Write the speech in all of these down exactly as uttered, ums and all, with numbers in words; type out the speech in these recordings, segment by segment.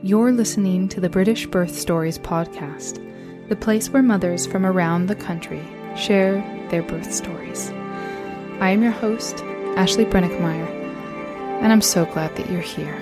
You're listening to the British Birth Stories podcast, the place where mothers from around the country share their birth stories. I am your host, Ashley Brennickmeyer, and I'm so glad that you're here.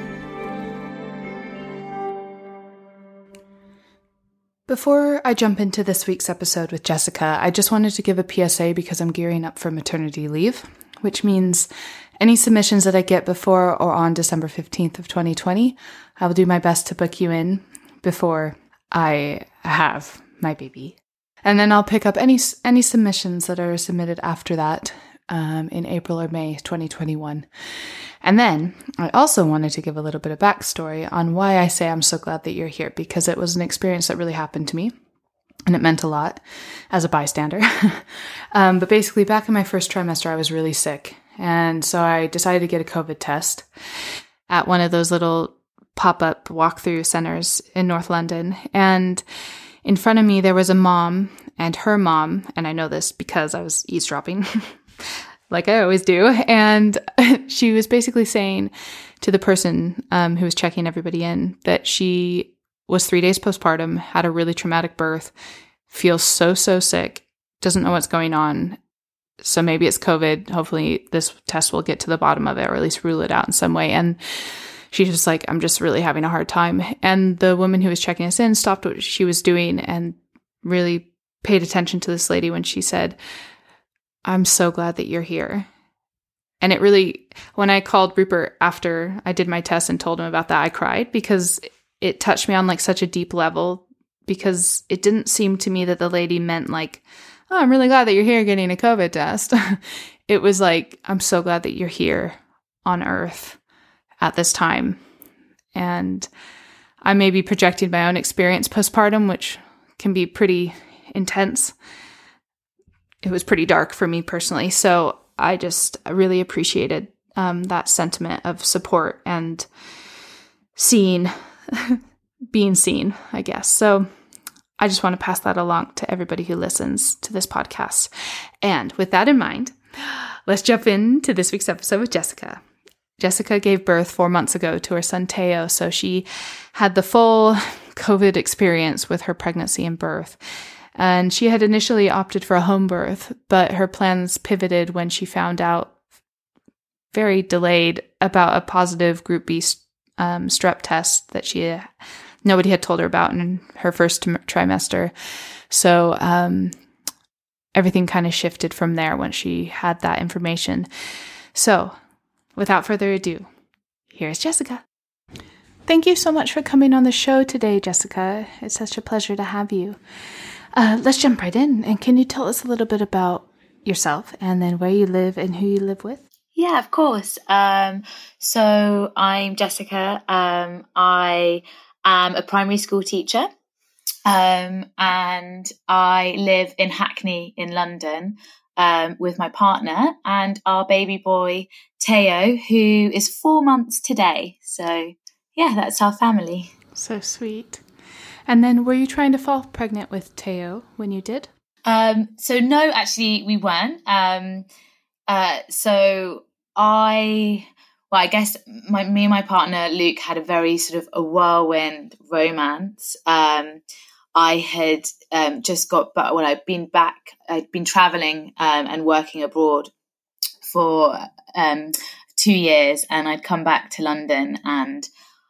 Before I jump into this week's episode with Jessica, I just wanted to give a P S A because I'm gearing up for maternity leave, which means any submissions that I get before or on December fifteenth of twenty twenty, I will do my best to book you in before I have my baby. And then I'll pick up any any submissions that are submitted after that um, in April or May twenty twenty-one. And then I also wanted to give a little bit of backstory on why I say I'm so glad that you're here, because it was an experience that really happened to me. And it meant a lot as a bystander. um, but basically, back in my first trimester, I was really sick. And so I decided to get a COVID test at one of those little pop-up walk-through centers in North London. And in front of me, there was a mom and her mom. And I know this because I was eavesdropping, like I always do. And she was basically saying to the person um, who was checking everybody in that she was three days postpartum, had a really traumatic birth, feels so, so sick, doesn't know what's going on. So maybe it's COVID. Hopefully this test will get to the bottom of it, or at least rule it out in some way. And she's just like, I'm just really having a hard time. And the woman who was checking us in stopped what she was doing and really paid attention to this lady when she said, I'm so glad that you're here. And it really, when I called Rupert after I did my test and told him about that, I cried because it touched me on like such a deep level, because it didn't seem to me that the lady meant like, oh, I'm really glad that you're here getting a COVID test. It was like, I'm so glad that you're here on Earth at this time. And I may be projecting my own experience postpartum, which can be pretty intense. It was pretty dark for me personally. So I just really appreciated um, that sentiment of support and seeing, being seen, I guess. So I just want to pass that along to everybody who listens to this podcast. And with that in mind, let's jump into this week's episode with Jessica. Jessica gave birth four months ago to her son, Teo. So she had the full COVID experience with her pregnancy and birth. And she had initially opted for a home birth, but her plans pivoted when she found out, very delayed, about a positive Group B um, strep test that she nobody had told her about in her first trimester. So um, everything kind of shifted from there when she had that information. So without further ado, here's Jessica. Thank you so much for coming on the show today, Jessica. It's such a pleasure to have you. Uh, let's jump right in. And can you tell us a little bit about yourself and then where you live and who you live with? Yeah, of course. Um, so I'm Jessica. Um, I am a primary school teacher, um, and I live in Hackney in London um, with my partner and our baby boy, Teo, who is four months today. So yeah, that's our family. So sweet. And then were you trying to fall pregnant with Teo when you did? Um, so no, actually we weren't. Um, uh, so I, well, I guess my, me and my partner, Luke, had a very sort of a whirlwind romance. Um, I had um, just got back, well, I'd been back, I'd been traveling um, and working abroad for um, two years and I'd come back to London, and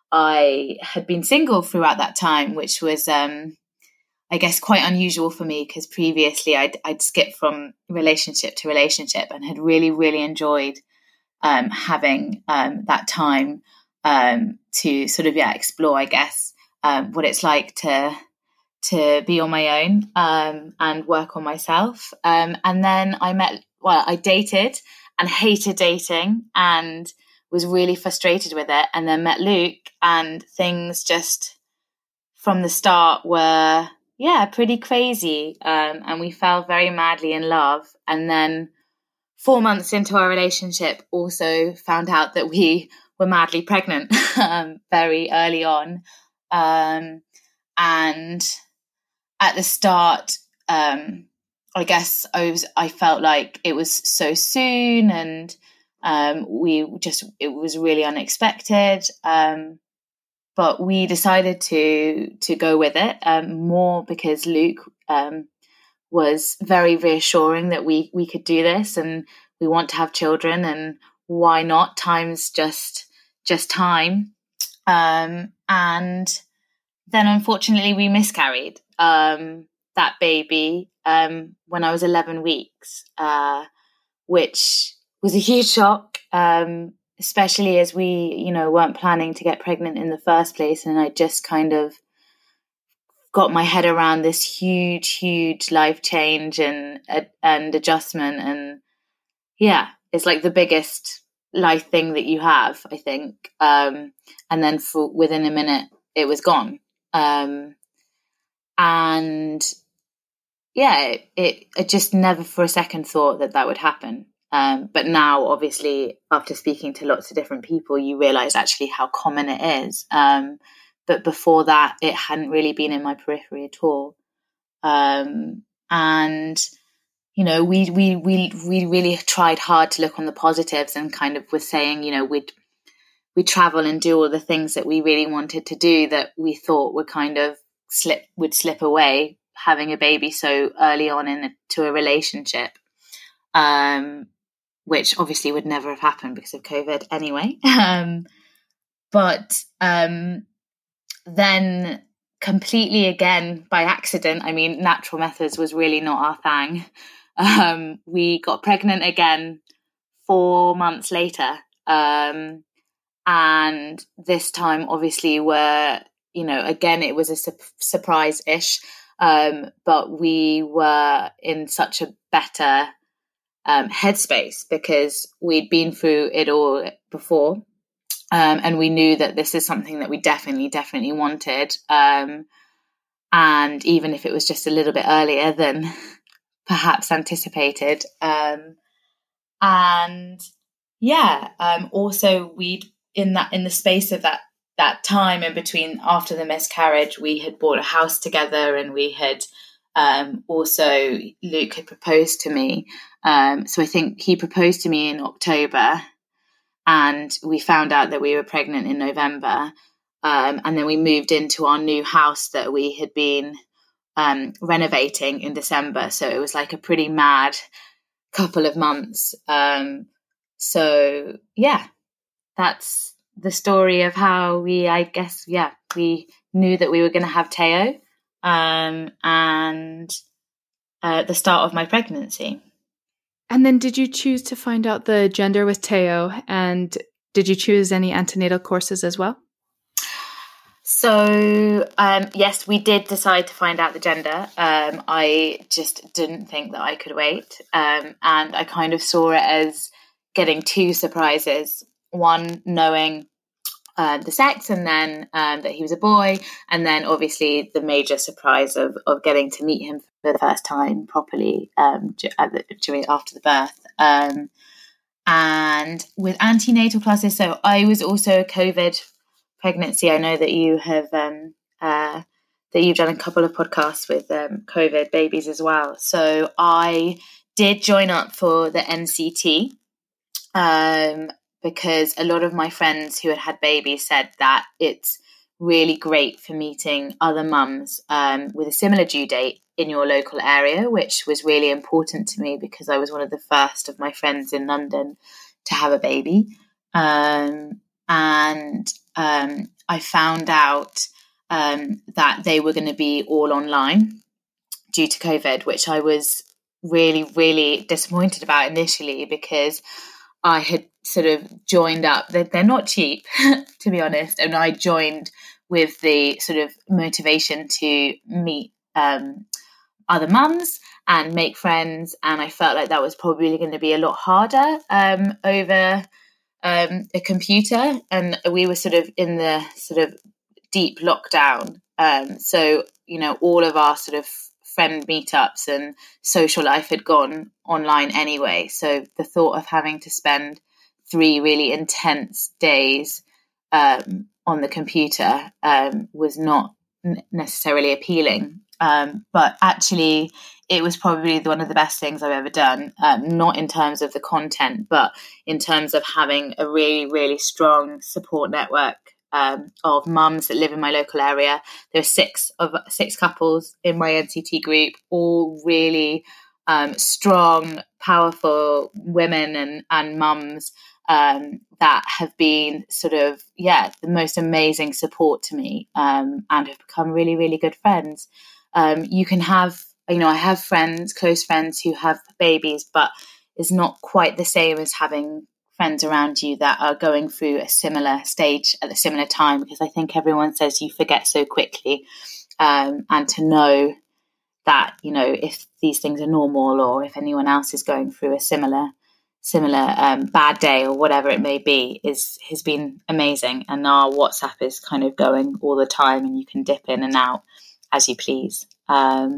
I had been single throughout that time, which was, um, I guess, quite unusual for me because previously I'd, I'd skipped from relationship to relationship and had really, really enjoyed um, having um, that time um, to sort of, yeah, explore, I guess, um, what it's like to to be on my own um, and work on myself. Um, and then I met, well, I dated and hated dating and was really frustrated with it, and then met Luke, and things just from the start were, yeah, pretty crazy. Um, and we fell very madly in love. And then four months into our relationship, also found out that we were madly pregnant um, very early on. Um, and at the start, um, I guess I was, I felt like it was so soon, and um, we just, it was really unexpected. Um, but we decided to to go with it, um, more because Luke um, was very reassuring that we we could do this, and we want to have children, and why not? Time's just just time. Um, and then unfortunately we miscarried um, that baby um, when I was eleven weeks, uh, which was a huge shock, um, especially as we, you know, weren't planning to get pregnant in the first place. And I just kind of got my head around this huge, huge life change and and adjustment. And yeah, it's like the biggest life thing that you have, I think. Um, and then for within a minute, it was gone. Um, and yeah, it, it, I just never for a second thought that that would happen. Um, but now, obviously, after speaking to lots of different people, you realize actually how common it is. Um, but before that, it hadn't really been in my periphery at all. Um, and, you know, we, we, we, we really tried hard to look on the positives, and kind of was saying, you know, we'd, we'd travel and do all the things that we really wanted to do that we thought would kind of slip, would slip away, having a baby so early on into a, a relationship. Um, which obviously would never have happened because of COVID anyway. Um, but um, then completely again by accident, I mean, natural methods was really not our thing. Um, we got pregnant again four months later. Um, and this time, obviously, we're, you know, again, it was a su- surprise-ish, um, but we were in such a better Um, headspace because we'd been through it all before, um, and we knew that this is something that we definitely, definitely wanted. Um, and even if it was just a little bit earlier than perhaps anticipated. Um, and yeah, um, also we'd in that in the space of that that time in between after the miscarriage, we had bought a house together, and we had. Um, also, Luke had proposed to me. Um, so I think he proposed to me in October, and we found out that we were pregnant in November. Um, and then we moved into our new house that we had been um, renovating in December. So it was like a pretty mad couple of months. Um, so yeah, that's the story of how we, I guess, yeah, we knew that we were going to have Teo. Um, and uh, the start of my pregnancy. And then did you choose to find out the gender with Teo? And did you choose any antenatal courses as well? So, um, yes, we did decide to find out the gender. Um, I just didn't think that I could wait. Um, and I kind of saw it as getting two surprises. One, knowing Uh, the sex, and then um, that he was a boy, and then obviously the major surprise of of getting to meet him for the first time properly um, at the, during after the birth. Um, and with antenatal classes, so I was also a COVID pregnancy. I know that you have um, uh, that you've done a couple of podcasts with um, COVID babies as well. So I did join up for the N C T. Um, because a lot of my friends who had had babies said that it's really great for meeting other mums um, with a similar due date in your local area, which was really important to me because I was one of the first of my friends in London to have a baby. Um, and um, I found out um, that they were going to be all online due to COVID, which I was really, really disappointed about initially because I had sort of joined up. They're, they're not cheap, to be honest. And I joined with the sort of motivation to meet um, other mums and make friends. And I felt like that was probably going to be a lot harder um, over um, a computer. And we were sort of in the sort of deep lockdown. Um, so, you know, all of our sort of friend meetups and social life had gone online anyway. So the thought of having to spend three really intense days um, on the computer um, was not n- necessarily appealing. Um, but actually, it was probably one of the best things I've ever done, um, not in terms of the content, but in terms of having a really, really strong support network um, of mums that live in my local area. There are six of six couples in my N C T group, all really um, strong, powerful women and, and mums um, that have been sort of, yeah, the most amazing support to me um, and have become really, really good friends. Um, you can have, you know, I have friends, close friends who have babies, but it's not quite the same as having friends around you that are going through a similar stage at a similar time, because I think everyone says you forget so quickly, um, and to know that, you know, if these things are normal or if anyone else is going through a similar similar um, bad day or whatever it may be is has been amazing. And our WhatsApp is kind of going all the time and you can dip in and out as you please. Um,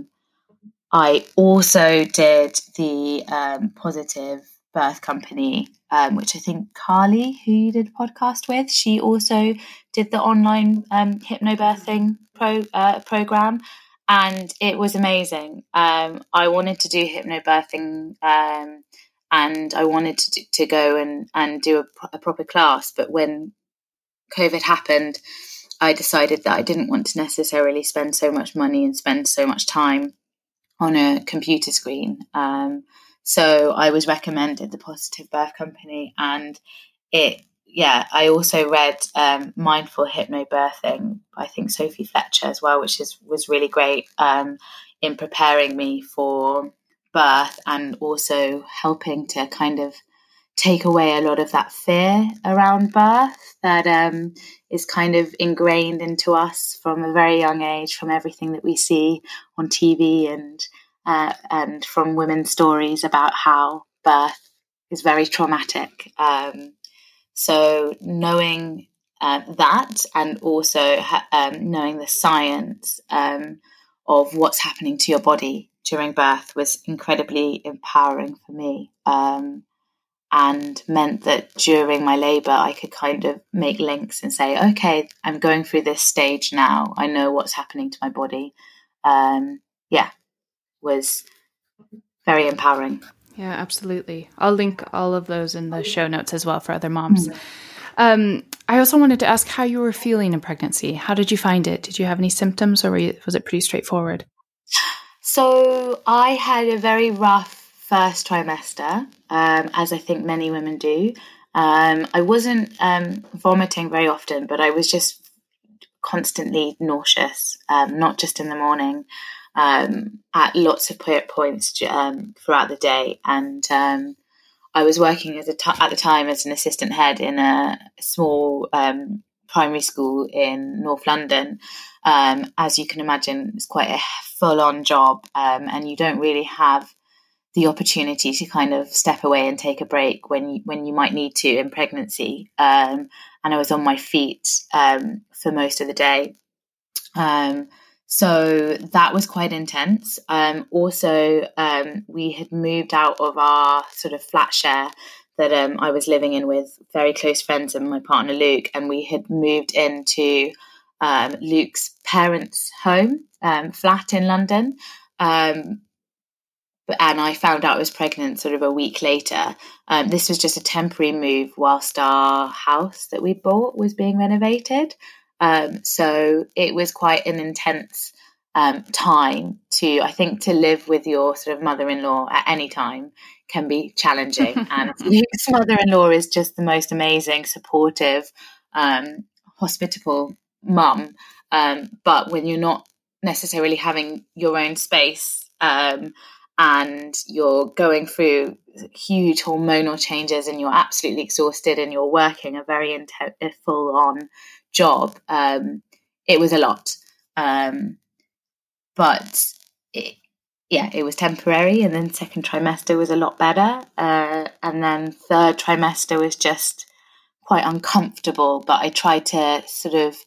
I also did the um, Positive Birth Company, um, which I think Carly, who you did a podcast with, she also did the online um, hypnobirthing pro, uh, program, and it was amazing. Um, I wanted to do hypnobirthing, um, and I wanted to, do, to go and, and do a, a proper class, but when COVID happened, I decided that I didn't want to necessarily spend so much money and spend so much time on a computer screen. Um, so I was recommended the Positive Birth Company, and it, yeah, I also read um, Mindful Hypnobirthing, I think Sophie Fletcher as well, which is was really great um, in preparing me for birth and also helping to kind of take away a lot of that fear around birth that um, is kind of ingrained into us from a very young age, from everything that we see on T V and uh, and from women's stories about how birth is very traumatic. Um, so knowing uh, that, and also ha- um, knowing the science um, of what's happening to your body during birth was incredibly empowering for me. Um, and meant that during my labour I could kind of make links and say, okay, I'm going through this stage now, I know what's happening to my body. Um, yeah, was very empowering. Yeah, absolutely. I'll link all of those in the show notes as well for other moms. Mm. Um, I also wanted to ask how you were feeling in pregnancy. How did you find it? Did you have any symptoms, or were you, was it pretty straightforward? So I had a very rough first trimester, um, as I think many women do. Um, I wasn't um, vomiting very often, but I was just constantly nauseous, um, not just in the morning, um, at lots of points um, throughout the day. And um, I was working as a t- at the time as an assistant head in a small um, primary school in North London. Um, as you can imagine, it's quite a full-on job, um, and you don't really have the opportunity to kind of step away and take a break when you, when you might need to in pregnancy. Um, and I was on my feet um, for most of the day. Um, so that was quite intense. Um, also, um, we had moved out of our sort of flat share that um, I was living in with very close friends and my partner Luke, and we had moved into um, Luke's parents' home um, flat in London. Um, and I found out I was pregnant sort of a week later. Um, this was just a temporary move whilst our house that we bought was being renovated. Um, so it was quite an intense um, time to, I think, to live with your sort of mother-in-law at any time can be challenging. And Luke's mother-in-law is just the most amazing, supportive, um, hospitable mum. Um, but when you're not necessarily having your own space, um, and you're going through huge hormonal changes and you're absolutely exhausted and you're working a very intense, full-on job, um, it was a lot. Um, but it, yeah, it was temporary. And then second trimester was a lot better. Uh, and then third trimester was just quite uncomfortable. But I tried to sort of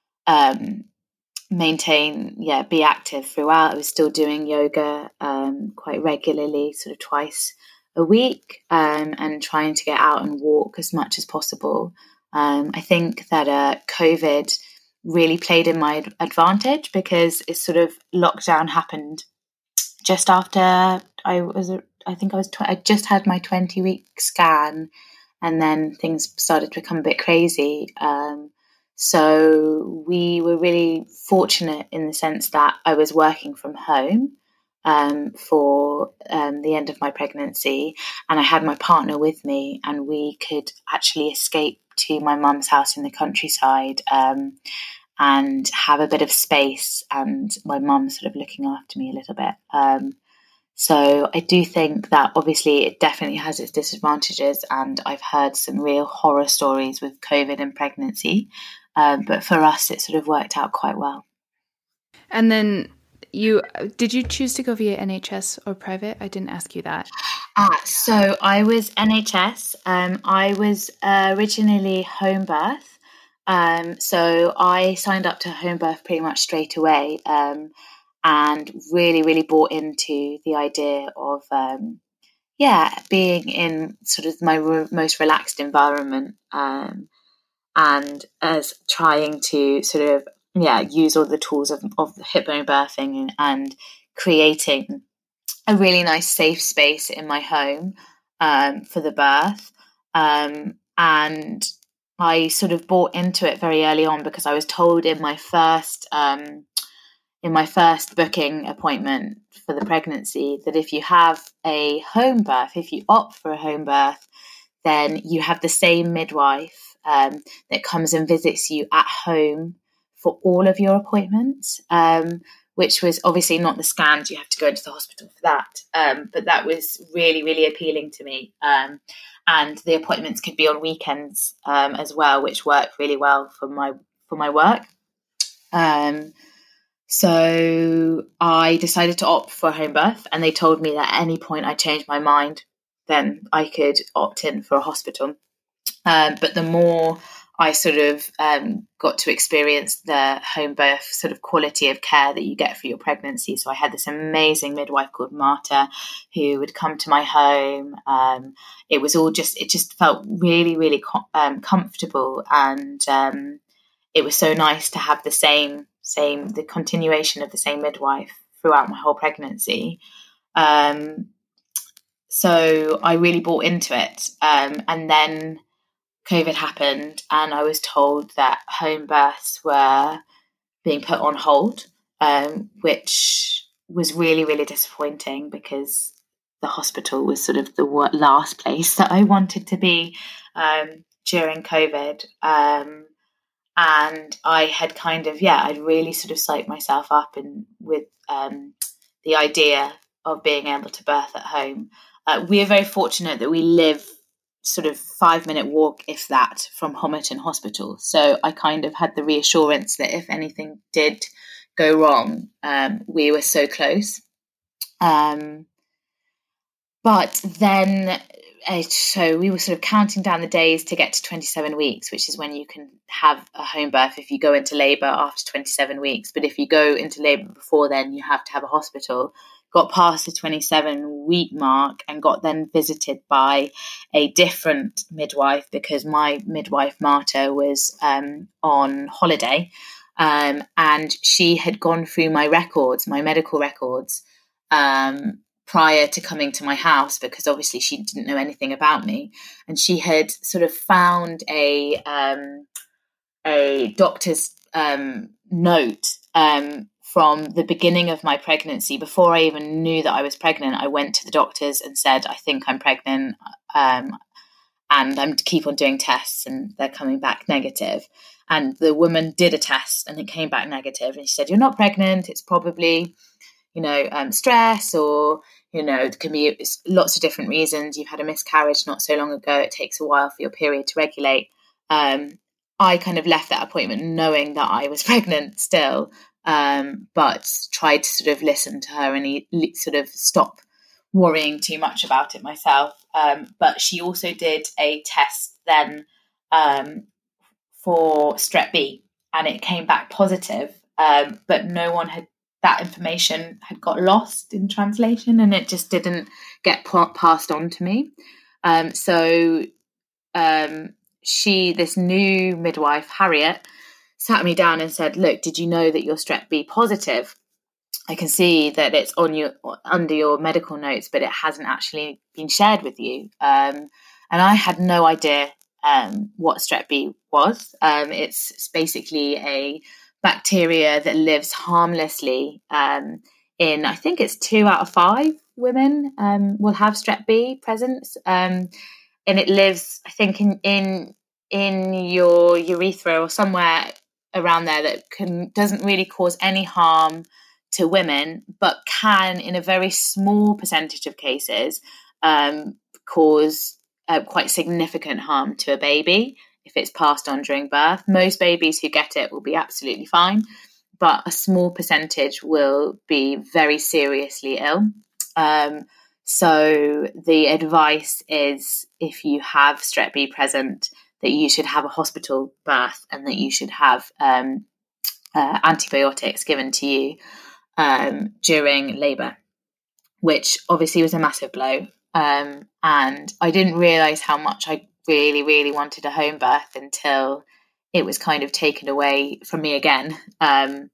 um, maintain, yeah, be active throughout. I was still doing yoga um, quite regularly, sort of twice a week, um, and trying to get out and walk as much as possible. Um, I think that uh, COVID really played in my advantage because it's sort of lockdown happened just after I was, I think I was, tw- I just had my twenty week scan, and then things started to become a bit crazy. Um, So we were really fortunate in the sense that I was working from home um, for um, the end of my pregnancy, and I had my partner with me, and we could actually escape to my mum's house in the countryside um, and have a bit of space, and my mum sort of looking after me a little bit. Um, so I do think that obviously it definitely has its disadvantages, and I've heard some real horror stories with COVID and pregnancy. Um, but for us, it sort of worked out quite well. And then you, did you choose to go via N H S or private? I didn't ask you that. Ah, so I was N H S. Um, I was uh, originally home birth. Um, so I signed up to home birth pretty much straight away um, and really, really bought into the idea of, um, yeah, being in sort of my re- most relaxed environment. Um, and as trying to sort of yeah use all the tools of, of hypnobirthing and, and creating a really nice safe space in my home um, for the birth. Um, and I sort of bought into it very early on because I was told in my first um, in my first booking appointment for the pregnancy that if you have a home birth, if you opt for a home birth, then you have the same midwife um, that comes and visits you at home for all of your appointments, um, which was obviously not the scans. You have to go into the hospital for that. Um, but that was really, really appealing to me. Um, and the appointments could be on weekends um, as well, which worked really well for my for my work. Um, so I decided to opt for home birth, and they told me that at any point I changed my mind, then I could opt in for a hospital. Um, but the more I sort of um, got to experience the home birth sort of quality of care that you get for your pregnancy. So I had this amazing midwife called Marta who would come to my home. Um, it was all just, it just felt really, really com- um, comfortable. And um, it was so nice to have the same, same, the continuation of the same midwife throughout my whole pregnancy. Um, so I really bought into it. Um, and then COVID happened, and I was told that home births were being put on hold, um, which was really, really disappointing because the hospital was sort of the last place that I wanted to be um, during COVID. Um, and I had kind of, yeah, I'd really sort of psyched myself up and with um, the idea of being able to birth at home. Uh, we are very fortunate that we live sort of five minute walk, if that, from Homerton Hospital. So I kind of had the reassurance that if anything did go wrong, um, we were so close. Um, but then, uh, so we were sort of counting down the days to get to twenty-seven weeks, which is when you can have a home birth if you go into labour after twenty-seven weeks. But if you go into labour before then, you have to have a hospital. Got past the twenty-seven week mark and got then visited by a different midwife because my midwife Marta was um, on holiday um, and she had gone through my records, my medical records um, prior to coming to my house because obviously she didn't know anything about me, and she had sort of found a um, a doctor's um, note um, from the beginning of my pregnancy. Before I even knew that I was pregnant, I went to the doctors and said, I think I'm pregnant um, and I'm to keep on doing tests and they're coming back negative. And the woman did a test and it came back negative. And she said, you're not pregnant. It's probably, you know, um, stress or, you know, it can be lots of different reasons. You've had a miscarriage not so long ago. It takes a while for your period to regulate. Um, I kind of left that appointment knowing that I was pregnant still, um, but tried to sort of listen to her and he, sort of stop worrying too much about it myself. Um, but she also did a test then um, for Strep B and it came back positive, um, but no one had, that information had got lost in translation and it just didn't get p- passed on to me. Um, so um, she, this new midwife, Harriet, sat me down and said, look, did you know that you're Strep B positive? I can see that it's on your under your medical notes, but it hasn't actually been shared with you. Um, and I had no idea um, what Strep B was. Um, it's, it's basically a bacteria that lives harmlessly um, in, I think it's two out of five women um, will have Strep B presence. Um, and it lives, I think, in, in in your urethra or somewhere around there that can doesn't really cause any harm to women, but can, in a very small percentage of cases, um, cause uh, quite significant harm to a baby if it's passed on during birth. Most babies who get it will be absolutely fine, but a small percentage will be very seriously ill. Um, so the advice is, if you have Strep B present, that you should have a hospital birth and that you should have um, uh, antibiotics given to you um, during labour, which obviously was a massive blow. Um, and I didn't realise how much I really, really wanted a home birth until it was kind of taken away from me again um,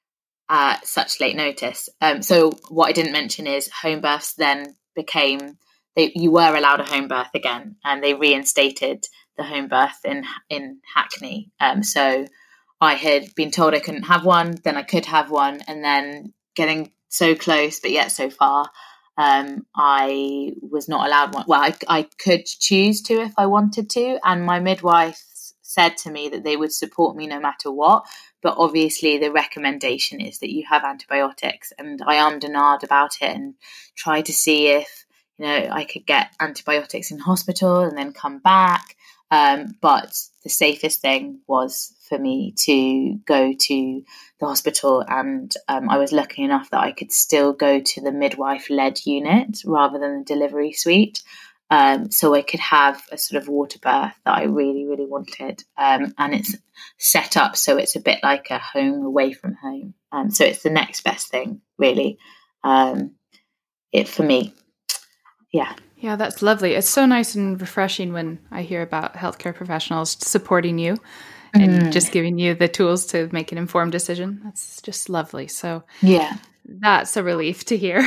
at such late notice. Um, so what I didn't mention is home births then became, they, you were allowed a home birth again, and they reinstated the home birth in in Hackney. Um, so I had been told I couldn't have one, then I could have one, and then getting so close but yet so far, um, I was not allowed one. Well, I, I could choose to if I wanted to, and my midwife said to me that they would support me no matter what, but obviously the recommendation is that you have antibiotics. And I ummed and ahed about it and tried to see if, you know, I could get antibiotics in hospital and then come back. Um, but the safest thing was for me to go to the hospital, and um, I was lucky enough that I could still go to the midwife-led unit rather than the delivery suite. Um, so I could have a sort of water birth that I really, really wanted. Um, and it's set up so it's a bit like a home away from home. Um, so it's the next best thing, really, um, it for me. Yeah. Yeah, that's lovely. It's so nice and refreshing when I hear about healthcare professionals supporting you and mm. just giving you the tools to make an informed decision. That's just lovely. So yeah, that's a relief to hear.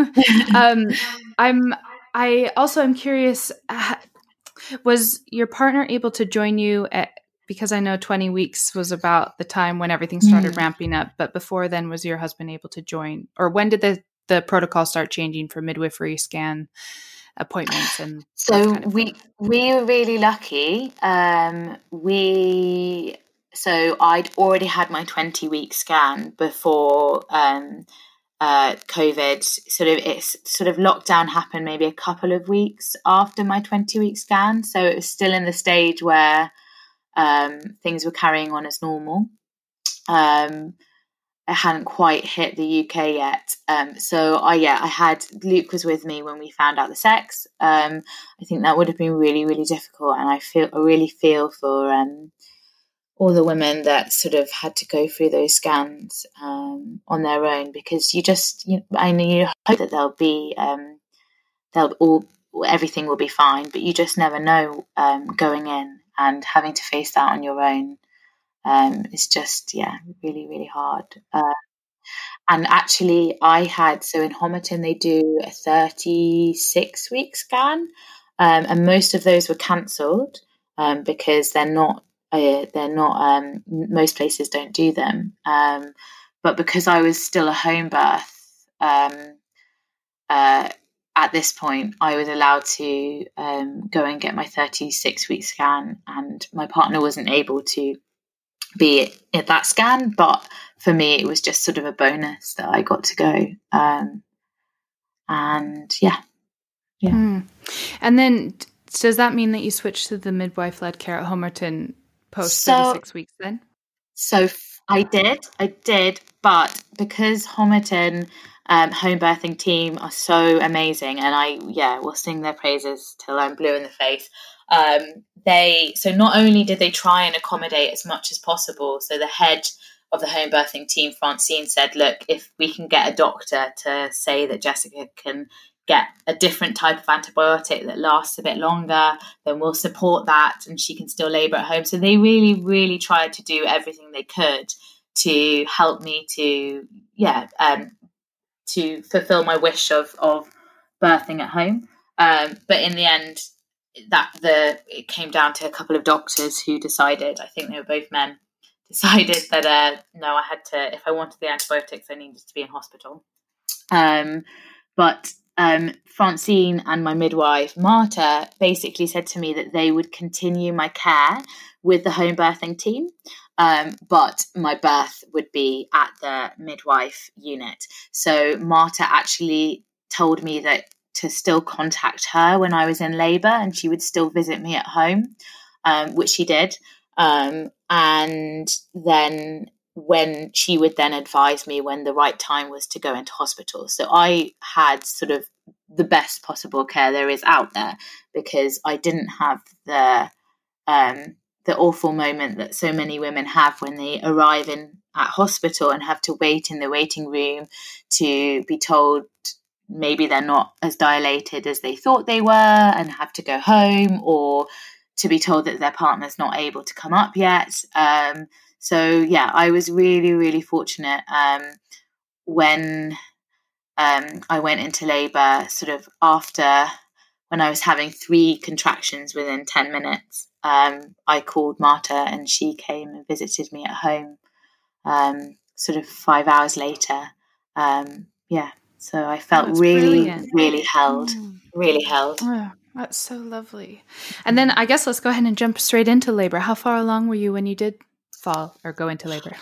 um, I'm. I also am curious. Uh, was your partner able to join you at? Because I know twenty weeks was about the time when everything started mm. ramping up. But before then, was your husband able to join, or when did the the protocol start changing for midwifery scan appointments? And so kind of we thing? we were really lucky. Um, we so I'd already had my twenty week scan before um, uh, COVID. Sort of it's sort of lockdown happened maybe a couple of weeks after my twenty week scan, so it was still in the stage where um, things were carrying on as normal. Um, I hadn't quite hit the U K yet. Um, so I, yeah, I had, Luke was with me when we found out the sex. Um, I think that would have been really, really difficult. And I feel, I really feel for um, all the women that sort of had to go through those scans um, on their own, because you just, you, I know you hope that they'll be, um, they'll all, everything will be fine, but you just never know um, going in and having to face that on your own. Um, it's just, yeah, really, really hard. Uh, and actually, I had, so in Homerton, they do a thirty-six week scan, um, and most of those were cancelled um, because they're not, uh, they're not, um, most places don't do them. Um, but because I was still a home birth, um, uh, at this point, I was allowed to um, go and get my thirty-six week scan, and my partner wasn't able to be at that scan, but for me it was just sort of a bonus that I got to go. Um, and yeah, yeah. Mm. And then does that mean that you switched to the midwife-led care at Homerton post so, thirty-six weeks then? So I did, I did, but because Homerton um, home birthing team are so amazing, and I, yeah, will sing their praises till I'm blue in the face. Um, they so not only did they try and accommodate as much as possible, so the head of the home birthing team, Francine, said, look, if we can get a doctor to say that Jessica can get a different type of antibiotic that lasts a bit longer, then we'll support that and she can still labour at home. So they really, really tried to do everything they could to help me to, yeah, um, to fulfill my wish of, of birthing at home. Um, but in the end, that the it came down to a couple of doctors who decided, I think they were both men, decided that uh, no, I had to, if I wanted the antibiotics, I needed to be in hospital. Um, but um, Francine and my midwife, Marta, basically said to me that they would continue my care with the home birthing team, um, but my birth would be at the midwife unit. So Marta actually told me that to still contact her when I was in labour, and she would still visit me at home, um, which she did. Um, and then when she would then advise me when the right time was to go into hospital. So I had sort of the best possible care there is out there, because I didn't have the um, the awful moment that so many women have when they arrive in at hospital and have to wait in the waiting room to be told maybe they're not as dilated as they thought they were and have to go home, or to be told that their partner's not able to come up yet. Um, so, yeah, I was really, really fortunate um, when um, I went into labour, sort of after, when I was having three contractions within ten minutes. Um, I called Marta and she came and visited me at home um, sort of five hours later. Um, yeah, so I felt That's really, brilliant. really held, Mm. really held. Oh, that's so lovely. And then I guess let's go ahead and jump straight into labor. How far along were you when you did fall or go into labor?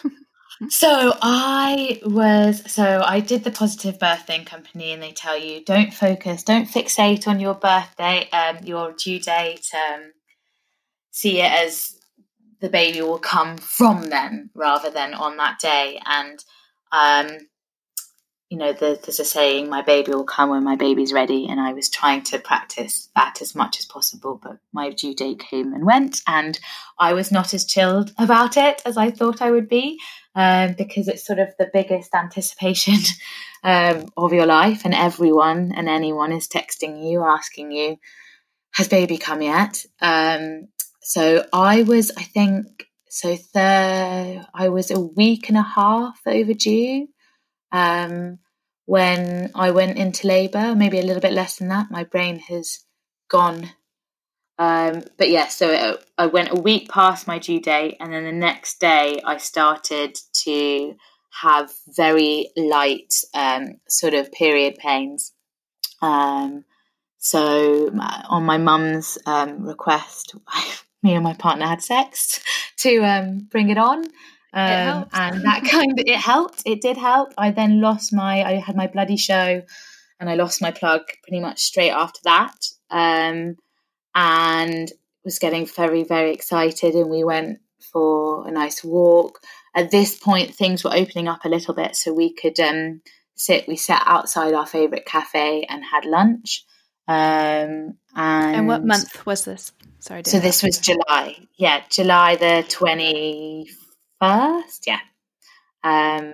So I was, so I did the Positive Birthing Company, and they tell you don't focus, don't fixate on your birthday, um, your due date. Um, see it as the baby will come from then rather than on that day. And um, you know, the, there's a saying, my baby will come when my baby's ready. And I was trying to practice that as much as possible, but my due date came and went, and I was not as chilled about it as I thought I would be, um, because it's sort of the biggest anticipation um, of your life, and everyone and anyone is texting you, asking you, has baby come yet? Um, so I was, I think, so th- I was a week and a half overdue. Um, when I went into labour, maybe a little bit less than that. My brain has gone. Um, but yeah, so it, I went a week past my due date, and then the next day I started to have very light um, sort of period pains. Um, so on my mum's um, request, me and my partner had sex to um, bring it on. Um, and that kind of, it helped. It did help. I then lost my, I had my bloody show, and I lost my plug pretty much straight after that. Um, and was getting very, very excited. And we went for a nice walk. At this point, things were opening up a little bit, so we could um, sit, we sat outside our favourite cafe and had lunch. Um, and, and what month was this? Sorry. So this was July. Yeah, July the twenty-first. Yeah. Um,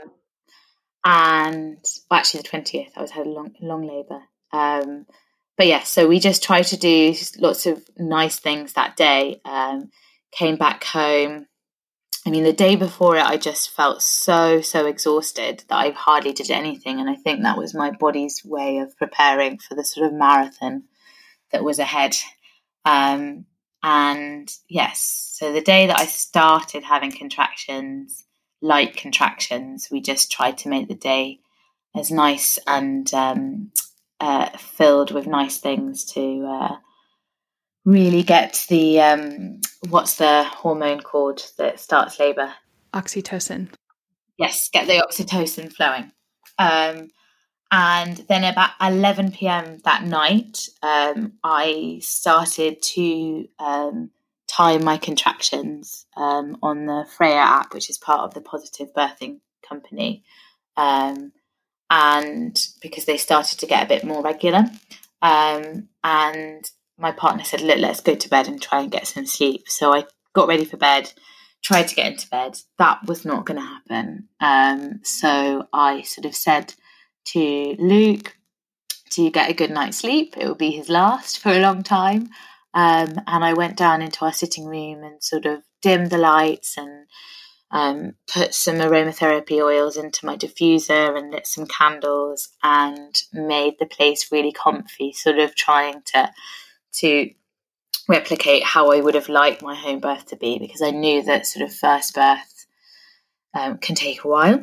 and well, actually the twentieth. I was had a long, long labour. Um, but yeah, so we just tried to do lots of nice things that day. Um, came back home. I mean, the day before it, I just felt so, so exhausted that I hardly did anything. And I think that was my body's way of preparing for the sort of marathon that was ahead. Um, and yes, so the day that I started having contractions, light contractions, we just tried to make the day as nice and um, uh, filled with nice things to uh, really get the, um, what's the hormone called that starts labour? Oxytocin. Yes, get the oxytocin flowing. Um, and then about eleven p.m. that night, um, I started to um, time my contractions um, on the Freya app, which is part of the Positive Birthing Company. Um, and because they started to get a bit more regular. Um, and my partner said, look, let's go to bed and try and get some sleep. So I got ready for bed, tried to get into bed. That was not going to happen. Um, so I sort of said to Luke to get a good night's sleep. It would be his last for a long time. Um, and I went down into our sitting room and sort of dimmed the lights and um, put some aromatherapy oils into my diffuser and lit some candles and made the place really comfy, sort of trying to to replicate how I would have liked my home birth to be, because I knew that sort of first birth um, can take a while.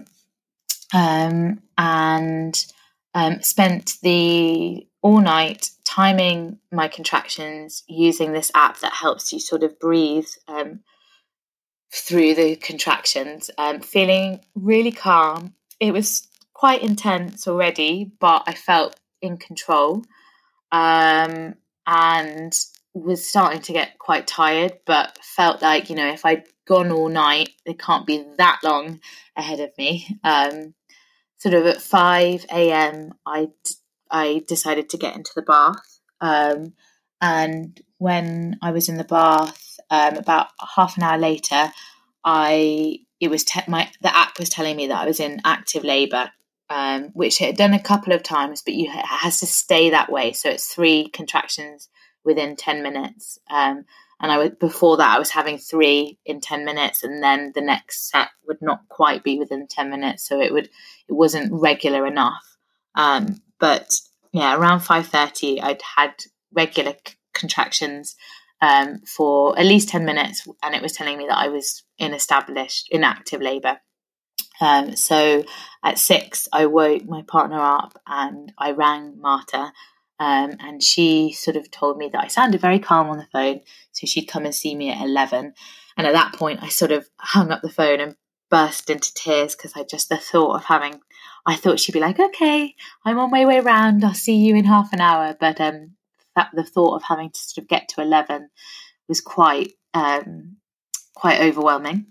Um, and um, spent the all night timing my contractions using this app that helps you sort of breathe um, through the contractions, um, feeling really calm. It was quite intense already, but I felt in control, um, and was starting to get quite tired, but felt like, you know, if I'd gone all night, it can't be that long ahead of me. Um, sort of at five a.m. I, I decided to get into the bath. Um, and when I was in the bath, um, about half an hour later, I it was te- my the app was telling me that I was in active labour, um, which it had done a couple of times, but you it has to stay that way. So it's three contractions within ten minutes. Um, and I was before that I was having three in ten minutes, and then the next set would not quite be within ten minutes. So it would it wasn't regular enough. Um, but yeah, around five thirty, I'd had regular c- contractions um, for at least ten minutes, and it was telling me that I was in established in active labour. Um, so at six, I woke my partner up and I rang Marta, um, and she sort of told me that I sounded very calm on the phone, so she'd come and see me at eleven. And at that point, I sort of hung up the phone and burst into tears, because I just the thought of having, I thought she'd be like, "Okay, I'm on my way round. I'll see you in half an hour." But um, that the thought of having to sort of get to eleven was quite um, quite overwhelming.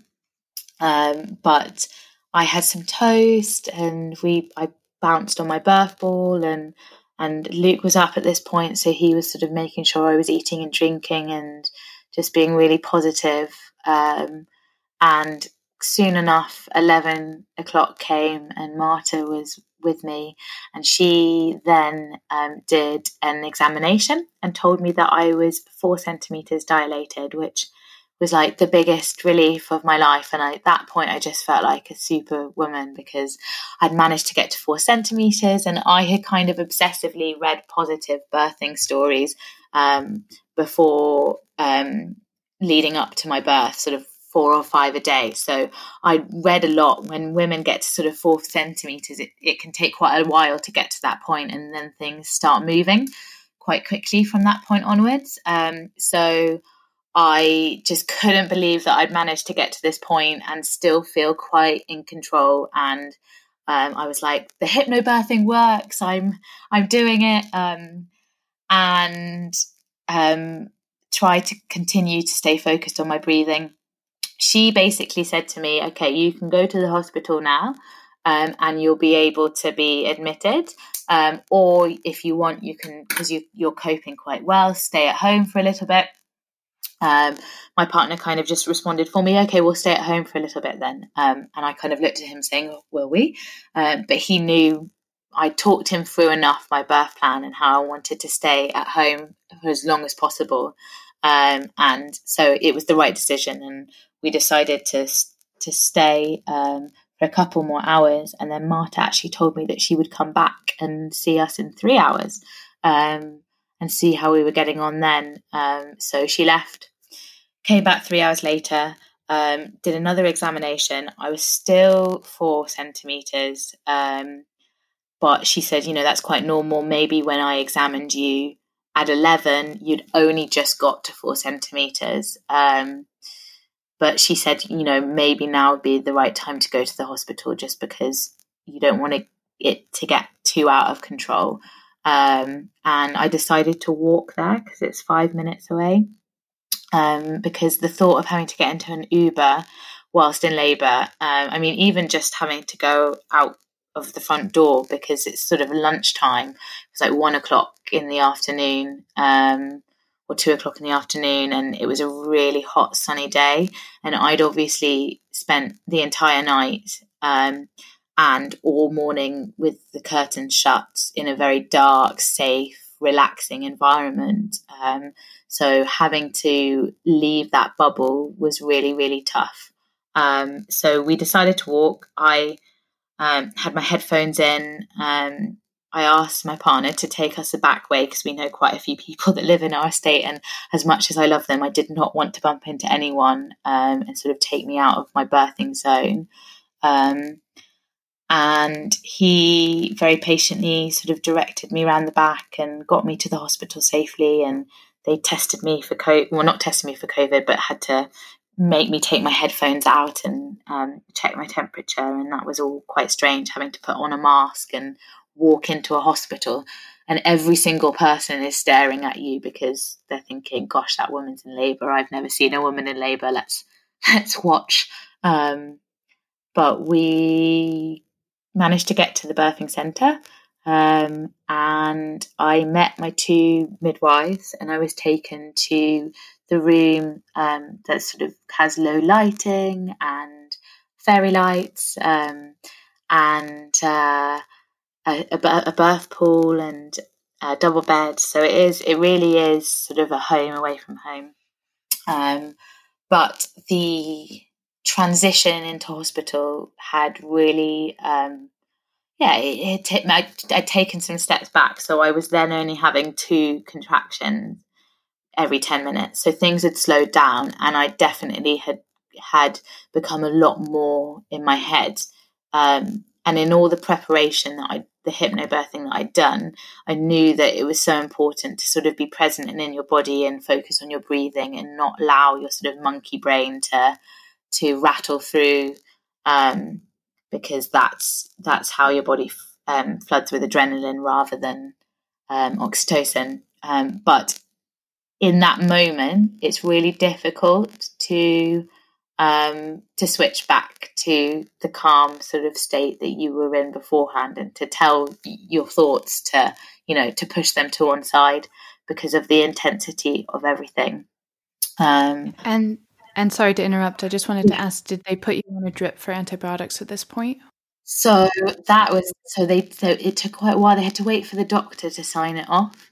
Um, but I had some toast, and we I bounced on my birth ball, and and Luke was up at this point, so he was sort of making sure I was eating and drinking and just being really positive. Um, and soon enough, eleven o'clock came, and Marta was with me, and she then um, did an examination and told me that I was four centimeters dilated, which was like the biggest relief of my life. And I, at that point, I just felt like a superwoman, because I'd managed to get to four centimeters, and I had kind of obsessively read positive birthing stories um, before um, leading up to my birth, sort of four or five a day. So I read a lot. When women get to sort of four centimeters, it, it can take quite a while to get to that point, and then things start moving quite quickly from that point onwards. Um, so I just couldn't believe that I'd managed to get to this point and still feel quite in control. And um, I was like, the hypnobirthing works. I'm I'm doing it. Um, and um, try to continue to stay focused on my breathing. She basically said to me, "Okay, you can go to the hospital now, um, and you'll be able to be admitted. Um, or if you want, you can, because you, you're coping quite well, stay at home for a little bit." Um, my partner kind of just responded for me, "Okay, we'll stay at home for a little bit then." Um, and I kind of looked at him saying, "Oh, will we?" Um, but he knew I talked him through enough my birth plan and how I wanted to stay at home for as long as possible. Um, and so it was the right decision. And we decided to, to stay um, for a couple more hours. And then Marta actually told me that she would come back and see us in three hours. Um, and see how we were getting on then. Um, so she left, came back three hours later, um, did another examination. I was still four centimetres, um, but she said, you know, that's quite normal. Maybe when I examined you at eleven, you'd only just got to four centimetres. Um, but she said, you know, maybe now would be the right time to go to the hospital, just because you don't want it, it to get too out of control. Um, and I decided to walk there because it's five minutes away. Um, because the thought of having to get into an Uber whilst in labour, um, I mean, even just having to go out of the front door, because it's sort of lunchtime, it's like one o'clock in the afternoon, um, or two o'clock in the afternoon, and it was a really hot, sunny day. And I'd obviously spent the entire night um, and all morning with the curtains shut in a very dark, safe, relaxing environment. Um, so having to leave that bubble was really, really tough. Um, so we decided to walk. I um, had my headphones in. Um, I asked my partner to take us a back way because we know quite a few people that live in our estate, and as much as I love them, I did not want to bump into anyone um, and sort of take me out of my birthing zone. Um, and he very patiently sort of directed me around the back and got me to the hospital safely, and they tested me for COVID, well, not tested me for COVID, but had to make me take my headphones out and um, check my temperature, and that was all quite strange, having to put on a mask and walk into a hospital, and every single person is staring at you because they're thinking, gosh, that woman's in labour. I've never seen a woman in labour. Let's let's watch. Um, but we managed to get to the birthing centre, um, and I met my two midwives, and I was taken to the room um, that sort of has low lighting and fairy lights, um, and uh, a, a birth pool and a double bed. So it is, it really is sort of a home away from home. Um, but the transition into hospital had really, um, yeah, it, it, I'd, I'd taken some steps back. So I was then only having two contractions every ten minutes. So things had slowed down, and I definitely had had become a lot more in my head. Um, and in all the preparation that I, the hypnobirthing that I'd done, I knew that it was so important to sort of be present and in your body and focus on your breathing and not allow your sort of monkey brain to to rattle through, um, because that's that's how your body um, floods with adrenaline rather than um, oxytocin. Um, but in that moment, it's really difficult to um, to switch back to the calm sort of state that you were in beforehand, and to tell your thoughts to, you know, to push them to one side because of the intensity of everything. Um, and and sorry to interrupt. I just wanted to ask: did they put you on a drip for antibiotics at this point? So that was so they so it took quite a while. They had to wait for the doctor to sign it off.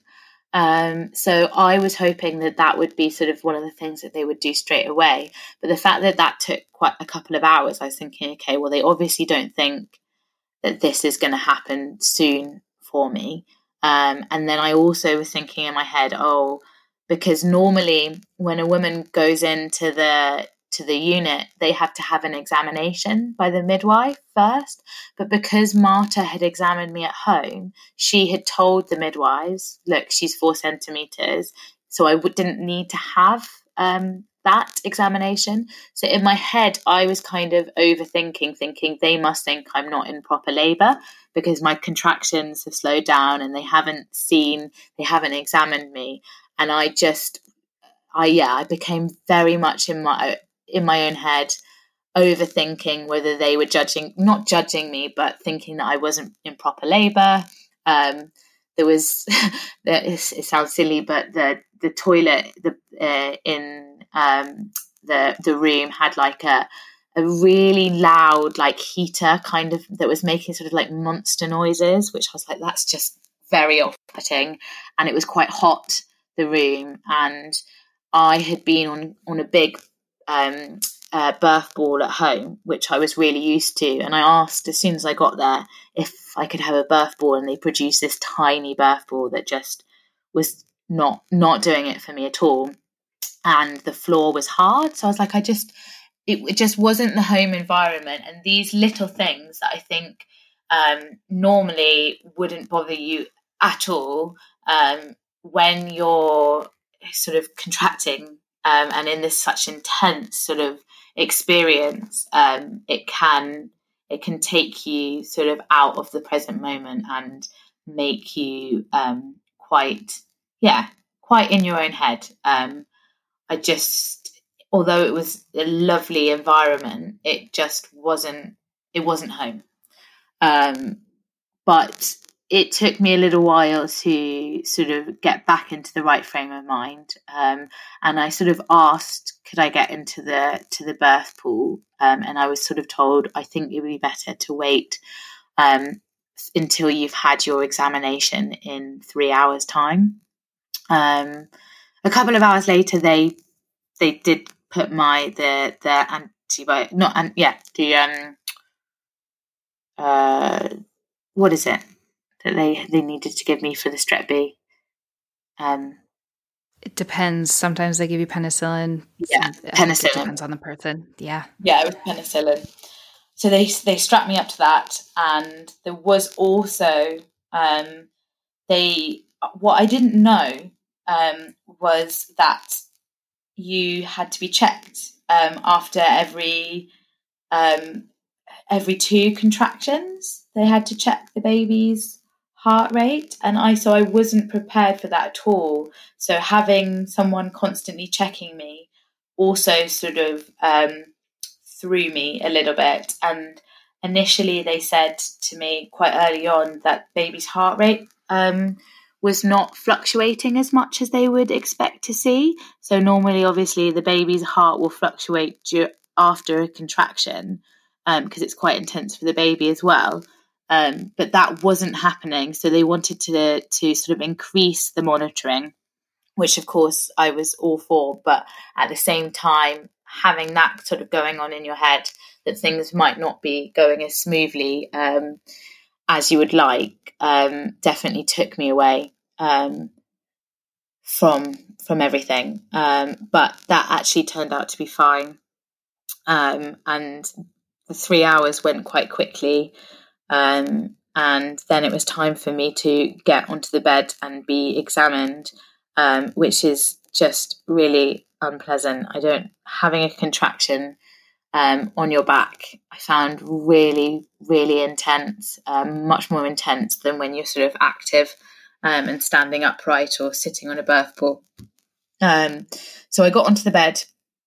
Um, so I was hoping that that would be sort of one of the things that they would do straight away. But the fact that that took quite a couple of hours, I was thinking, okay, well, they obviously don't think that this is going to happen soon for me. Um, and then I also was thinking in my head, oh, because normally when a woman goes into the to the unit, they have to have an examination by the midwife first. But because Marta had examined me at home, she had told the midwives, look, she's four centimetres. So I w- didn't need to have um, that examination. So in my head, I was kind of overthinking, thinking they must think I'm not in proper labour because my contractions have slowed down and they haven't seen, they haven't examined me. And I just, I, yeah, I became very much in my in my own head, overthinking whether they were judging, not judging me, but thinking that I wasn't in proper labour. Um, there was, it sounds silly, but the the toilet the uh, in um, the the room had like a a really loud like heater kind of that was making sort of like monster noises, which I was like, that's just very off-putting, and it was quite hot, the room, and I had been on on a big um, uh, birth ball at home, which I was really used to. And I asked as soon as I got there if I could have a birth ball, and they produced this tiny birth ball that just was not not doing it for me at all. And the floor was hard, so I was like, I just it, it just wasn't the home environment. And these little things that I think um, normally wouldn't bother you at all um, when you're sort of contracting. Um, and in this such intense sort of experience, um, it can it can take you sort of out of the present moment and make you um, quite, yeah, quite in your own head. Um, I just, although it was a lovely environment, it just wasn't, it wasn't home. Um, but it took me a little while to sort of get back into the right frame of mind. Um, and I sort of asked, could I get into the to the birth pool? Um, and I was sort of told, I think it would be better to wait um, until you've had your examination in three hours' time. Um, a couple of hours later, they they did put my the the antibiotic, not and yeah the um uh what is it? that they, they needed to give me for the strep B. Um, it depends. Sometimes they give you penicillin. Yeah, Some, penicillin. It depends on the person. Yeah. Yeah, it was penicillin. So they they strapped me up to that, and there was also um, they. What I didn't know um, was that you had to be checked um, after every um, every two contractions. They had to check the baby's heart rate, and I so I wasn't prepared for that at all. So having someone constantly checking me also sort of um, threw me a little bit. And initially, they said to me quite early on that baby's heart rate um, was not fluctuating as much as they would expect to see. So normally, obviously, the baby's heart will fluctuate du- after a contraction because um, it's quite intense for the baby as well. Um, but that wasn't happening. So they wanted to to sort of increase the monitoring, which of course I was all for. But at the same time, having that sort of going on in your head that things might not be going as smoothly um, as you would like um, definitely took me away um, from from everything. Um, but that actually turned out to be fine. Um, and the three hours went quite quickly. Um, and then it was time for me to get onto the bed and be examined, um, which is just really unpleasant. I don't, having a contraction um, on your back, I found really, really intense, um, much more intense than when you're sort of active um, and standing upright or sitting on a birth pool. Um, so I got onto the bed.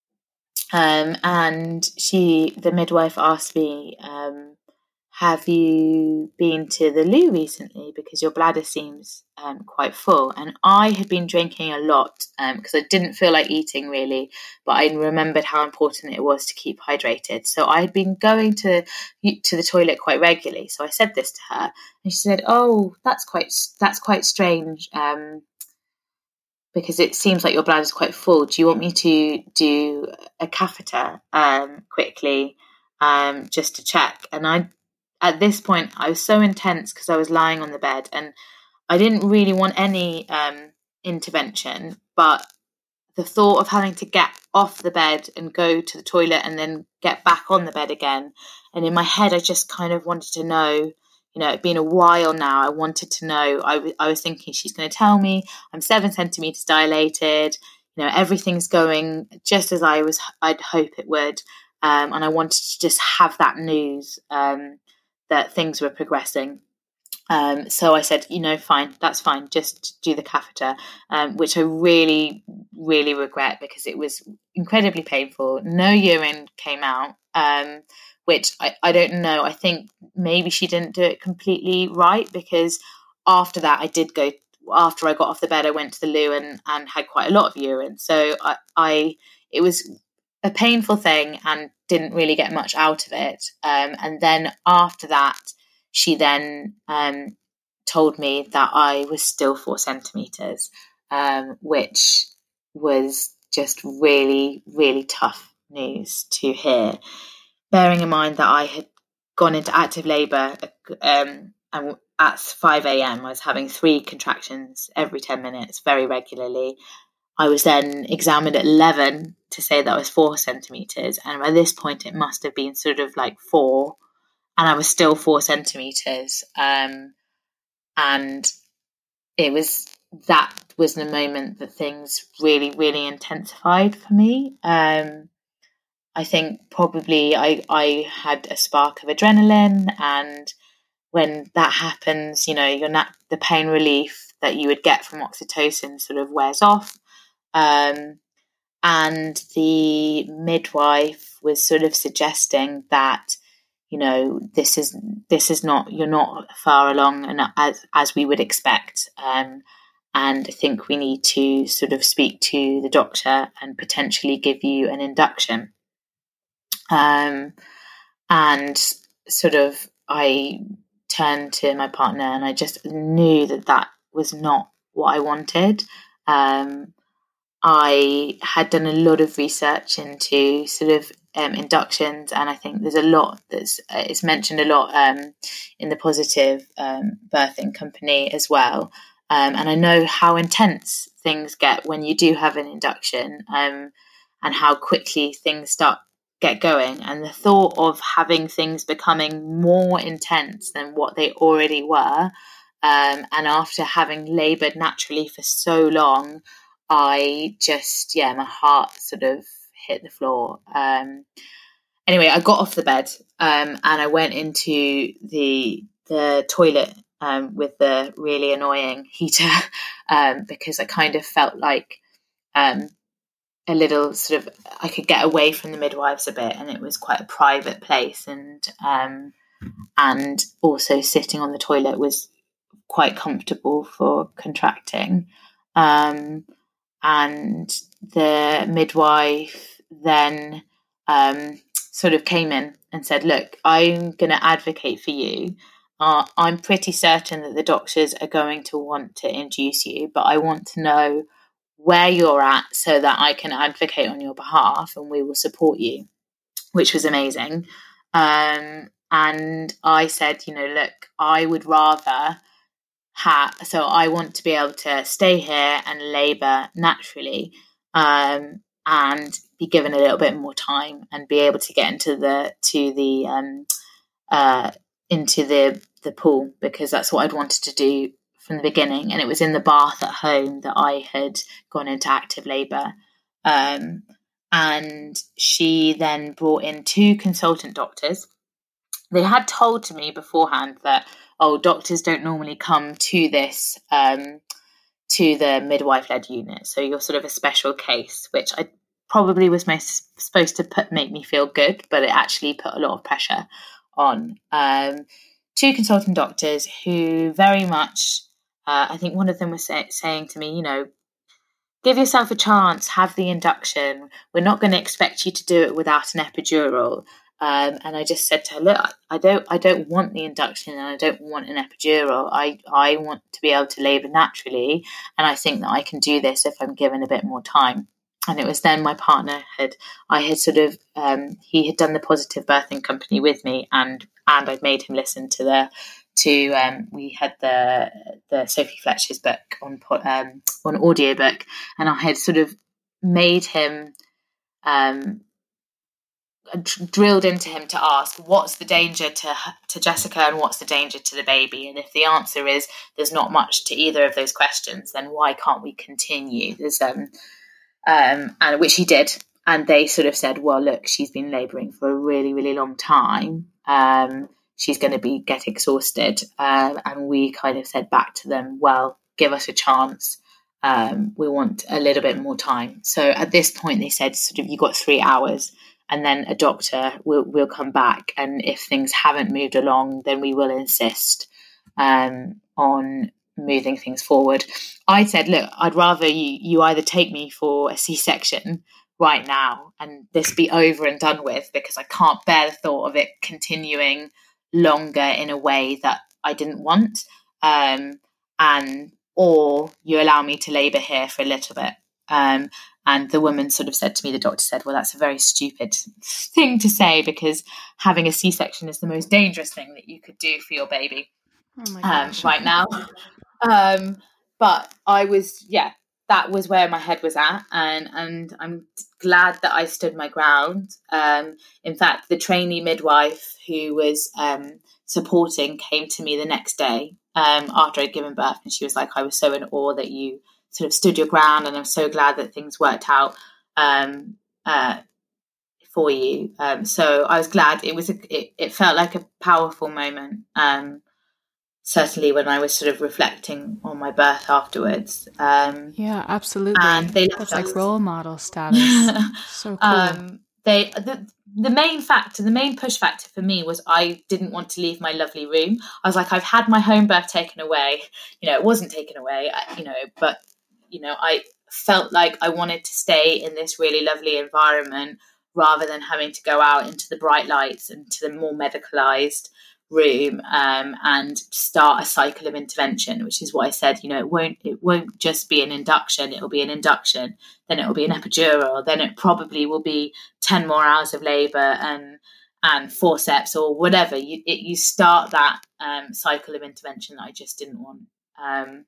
Um, and she, the midwife asked me, um, have you been to the loo recently? Because your bladder seems um, quite full. And I had been drinking a lot because um, I didn't feel like eating really, but I remembered how important it was to keep hydrated. So I had been going to to the toilet quite regularly. So I said this to her, and she said, "Oh, that's quite that's quite strange." Um, because it seems like your bladder is quite full. Do you want me to do a catheter um, quickly um, just to check? And I, at this point, I was so intense because I was lying on the bed and I didn't really want any um, intervention, but the thought of having to get off the bed and go to the toilet and then get back on the bed again. And in my head, I just kind of wanted to know, you know, it'd been a while now. I wanted to know, I, w- I was thinking she's going to tell me I'm seven centimeters dilated, you know, everything's going just as I was, I'd hope it would. Um, and I wanted to just have that news um, that things were progressing. Um, so I said, you know, fine, that's fine, just do the catheter, um, which I really, really regret because it was incredibly painful. No urine came out, um, which I, I don't know. I think maybe she didn't do it completely right because after that I did go, after I got off the bed, I went to the loo and, and had quite a lot of urine. So I, I it was a painful thing and didn't really get much out of it. Um, and then after that, she then um, told me that I was still four centimetres, um, which was just really, really tough news to hear. Bearing in mind that I had gone into active labour um, and at five a.m. I was having three contractions every ten minutes, very regularly. I was then examined at eleven to say that I was four centimetres. And by this point, it must have been sort of like four. And I was still four centimetres. Um, and it was, that was the moment that things really, really intensified for me. Um, I think probably I, I had a spark of adrenaline, and when that happens, you know, you're not, the pain relief that you would get from oxytocin sort of wears off. Um, and the midwife was sort of suggesting that, you know, this is this is not, you're not far along and as as we would expect. Um, and I think we need to sort of speak to the doctor and potentially give you an induction. Um, and sort of I turned to my partner and I just knew that that was not what I wanted. Um, I had done a lot of research into sort of um, inductions, and I think there's a lot that's uh, it's mentioned a lot um, in the Positive um, Birthing Company as well. Um, and I know how intense things get when you do have an induction, um, and how quickly things start get going. And the thought of having things becoming more intense than what they already were, um, and after having laboured naturally for so long, I just, yeah, my heart sort of hit the floor. Um, anyway, I got off the bed um, and I went into the the toilet um, with the really annoying heater um, because I kind of felt like um, a little sort of, I could get away from the midwives a bit, and it was quite a private place, and um, and also sitting on the toilet was quite comfortable for contracting. Um, and the midwife then um, sort of came in and said, look, I'm going to advocate for you. Uh, I'm pretty certain that the doctors are going to want to induce you, but I want to know where you're at so that I can advocate on your behalf and we will support you, which was amazing. Um, and I said, you know, look, I would rather have, so I want to be able to stay here and labour naturally, um, and be given a little bit more time and be able to get into the to the um, uh, into the the pool, because that's what I'd wanted to do from the beginning. And it was in the bath at home that I had gone into active labour. Um, and she then brought in two consultant doctors. They had told to me beforehand that, oh, doctors don't normally come to this, um, to the midwife-led unit. So you're sort of a special case, which I probably was most supposed to put, make me feel good, but it actually put a lot of pressure on. Um, two consultant doctors who very much, uh, I think one of them was say, saying to me, you know, give yourself a chance, have the induction. We're not going to expect you to do it without an epidural. Um, and I just said to her, look, I don't, I don't want the induction, and I don't want an epidural. I, I want to be able to labour naturally, and I think that I can do this if I'm given a bit more time. And it was then my partner had, I had sort of, um, he had done the Positive Birthing Company with me, and and I'd made him listen to the, to um, we had the the Sophie Fletcher's book on um, on audiobook, and I had sort of made him. Um, drilled into him to ask, what's the danger to to Jessica and what's the danger to the baby? And if the answer is there's not much to either of those questions, then why can't we continue? There's um um and which he did, and they sort of said, well, look, she's been labouring for a really really long time, um she's going to be get exhausted, um, and we kind of said back to them, well, give us a chance. Um, we want a little bit more time. So at this point they said, sort of, you got three hours. And then a doctor will will come back, and if things haven't moved along, then we will insist um, on moving things forward. I said, look, I'd rather you you either take me for a C-section right now and this be over and done with, because I can't bear the thought of it continuing longer in a way that I didn't want, um, and or you allow me to labour here for a little bit. Um, And the woman sort of said to me, the doctor said, well, that's a very stupid thing to say, because having a C-section is the most dangerous thing that you could do for your baby oh my um, gosh. right now. Um, but I was, yeah, that was where my head was at. And, and I'm glad that I stood my ground. Um, in fact, the trainee midwife who was um, supporting came to me the next day um, after I'd given birth. And she was like, I was so in awe that you sort of stood your ground, and I'm so glad that things worked out um, uh, for you. Um, so I was glad. It was a, it, it felt like a powerful moment. Um, certainly when I was sort of reflecting on my birth afterwards. Um, yeah, absolutely. And they That's us. like role model status. So cool. Um, they the, the main factor, the main push factor for me was I didn't want to leave my lovely room. I was like, I've had my home birth taken away. You know, it wasn't taken away. You know, but you know, I felt like I wanted to stay in this really lovely environment rather than having to go out into the bright lights and to the more medicalized room um, and start a cycle of intervention, which is what I said. You know, it won't it won't just be an induction. It'll be an induction, then it'll be an epidural, then it probably will be ten more hours of labour and and forceps or whatever. You it, you start that um, cycle of intervention that I just didn't want. Um,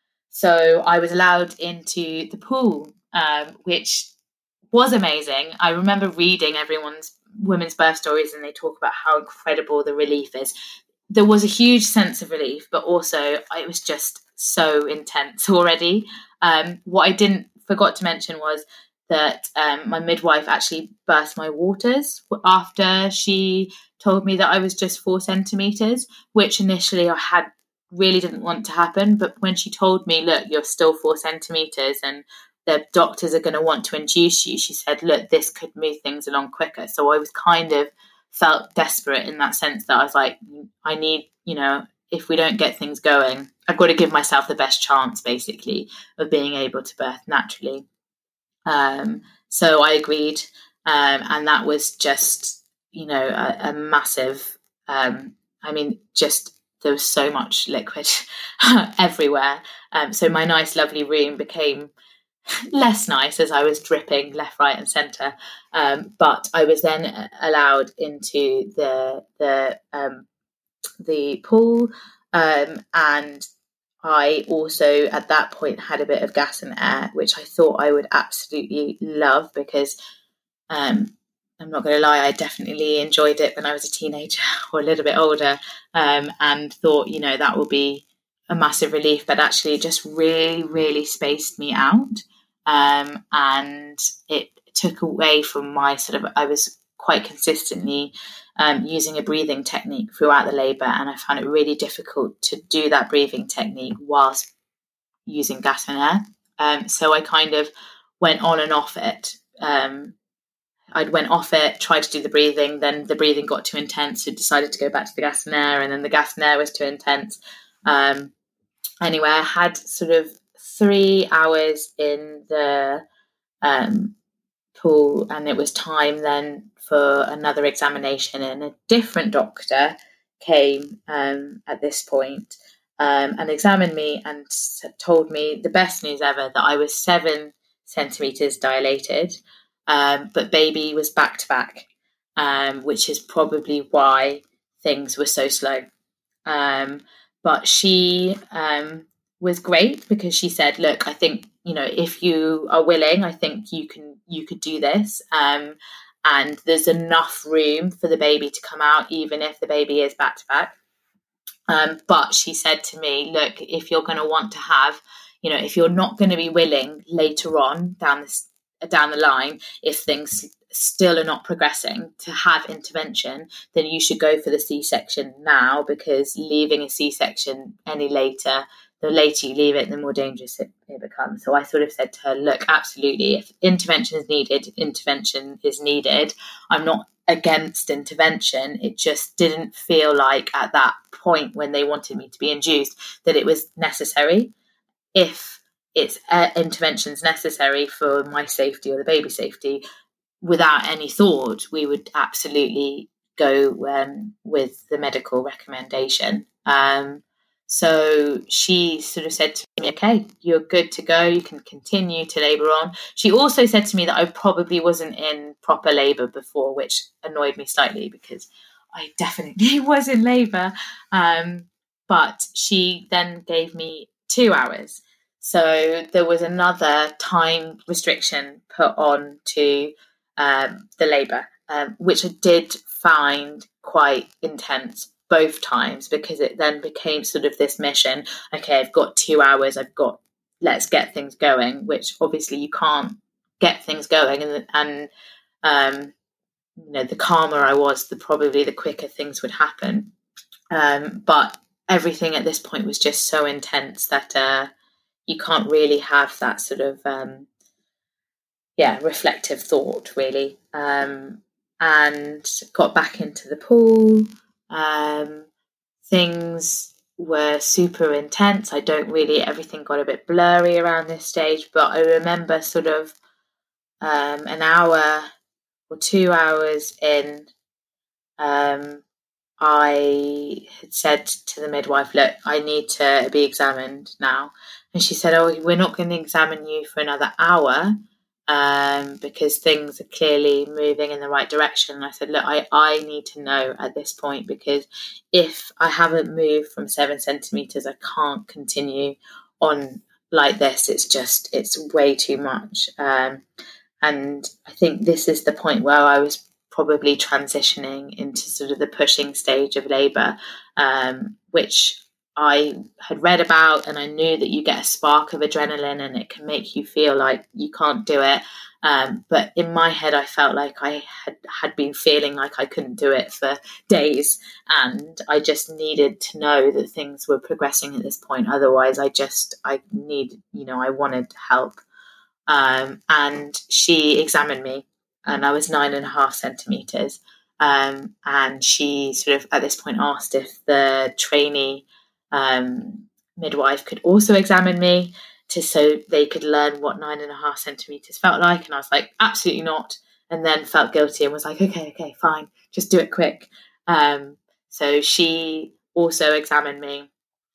so I was allowed into the pool, um, which was amazing. I remember reading everyone's women's birth stories, and they talk about how incredible the relief is. There was a huge sense of relief, but also it was just so intense already. Um, what I didn't forgot to mention was that um, my midwife actually burst my waters after she told me that I was just four centimeters, which initially I had really didn't want to happen. But when she told me, look, you're still four centimeters and the doctors are going to want to induce you, she said, look, this could move things along quicker. So I was kind of felt desperate in that sense that I was like, I need, you know, if we don't get things going, I've got to give myself the best chance, basically, of being able to birth naturally. Um, so I agreed. Um, and that was just, you know, a, a massive, um, I mean, just there was so much liquid everywhere. Um, so my nice, lovely room became less nice as I was dripping left, right, and centre. Um, but I was then allowed into the the um, the pool, um, and I also at that point had a bit of gas and air, which I thought I would absolutely love because um, I'm not going to lie, I definitely enjoyed it when I was a teenager or a little bit older, um, and thought, you know, that will be a massive relief, but actually just really, really spaced me out. Um, and it took away from my sort of, I was quite consistently um, using a breathing technique throughout the labour, and I found it really difficult to do that breathing technique whilst using gas and air. Um, so I kind of went on and off it. Um, I went off it, tried to do the breathing, then the breathing got too intense, so decided to go back to the gas and air, and then the gas and air was too intense. Um, anyway, I had sort of three hours in the um, pool, and it was time then for another examination, and a different doctor came um, at this point um, and examined me and told me the best news ever, that I was seven centimetres dilated, um, but baby was back to back, um, which is probably why things were so slow. Um, but she um, was great because she said, look, I think, you know, if you are willing, I think you can, you could do this. Um, and there's enough room for the baby to come out, even if the baby is back to back. Um, but she said to me, look, if you're going to want to have, you know, if you're not going to be willing later on down this, down the line, if things still are not progressing to have intervention, then you should go for the C-section now, because leaving a C-section any later, the later you leave it, the more dangerous it, it becomes. So I sort of said to her, look, absolutely, if intervention is needed, intervention is needed. I'm not against intervention. It just didn't feel like at that point when they wanted me to be induced that it was necessary. If it's uh, interventions necessary for my safety or the baby's safety, without any thought, we would absolutely go um, with the medical recommendation. Um, so she sort of said to me, okay, you're good to go. You can continue to labour on. She also said to me that I probably wasn't in proper labour before, which annoyed me slightly because I definitely was in labour. Um, but she then gave me two hours. So there was another time restriction put on to um, the labour, um, which I did find quite intense both times, because it then became sort of this mission. Okay, I've got two hours. I've got, let's get things going, which obviously you can't get things going. And, and um, you know, the calmer I was, the probably the quicker things would happen. Um, but everything at this point was just so intense that uh, you can't really have that sort of, um, yeah, reflective thought, really. Um, and got back into the pool. Um, things were super intense. I don't really, everything got a bit blurry around this stage, but I remember sort of um, an hour or two hours in, um, I had said to the midwife, look, I need to be examined now. And she said, oh, we're not going to examine you for another hour um, because things are clearly moving in the right direction. And I said, look, I, I need to know at this point, because if I haven't moved from seven centimetres, I can't continue on like this. It's just, it's way too much. Um, and I think this is the point where I was probably transitioning into sort of the pushing stage of labour, um, which I had read about, and I knew that you get a spark of adrenaline and it can make you feel like you can't do it. Um, but in my head, I felt like I had, had been feeling like I couldn't do it for days. And I just needed to know that things were progressing at this point. Otherwise, I just, I needed, you know, I wanted help. Um, and she examined me, and I was nine and a half centimetres. Um, and she sort of at this point asked if the trainee um, midwife could also examine me to so they could learn what nine and a half centimetres felt like. And I was like, absolutely not. And then felt guilty and was like, okay, okay, fine, just do it quick. Um, so she also examined me,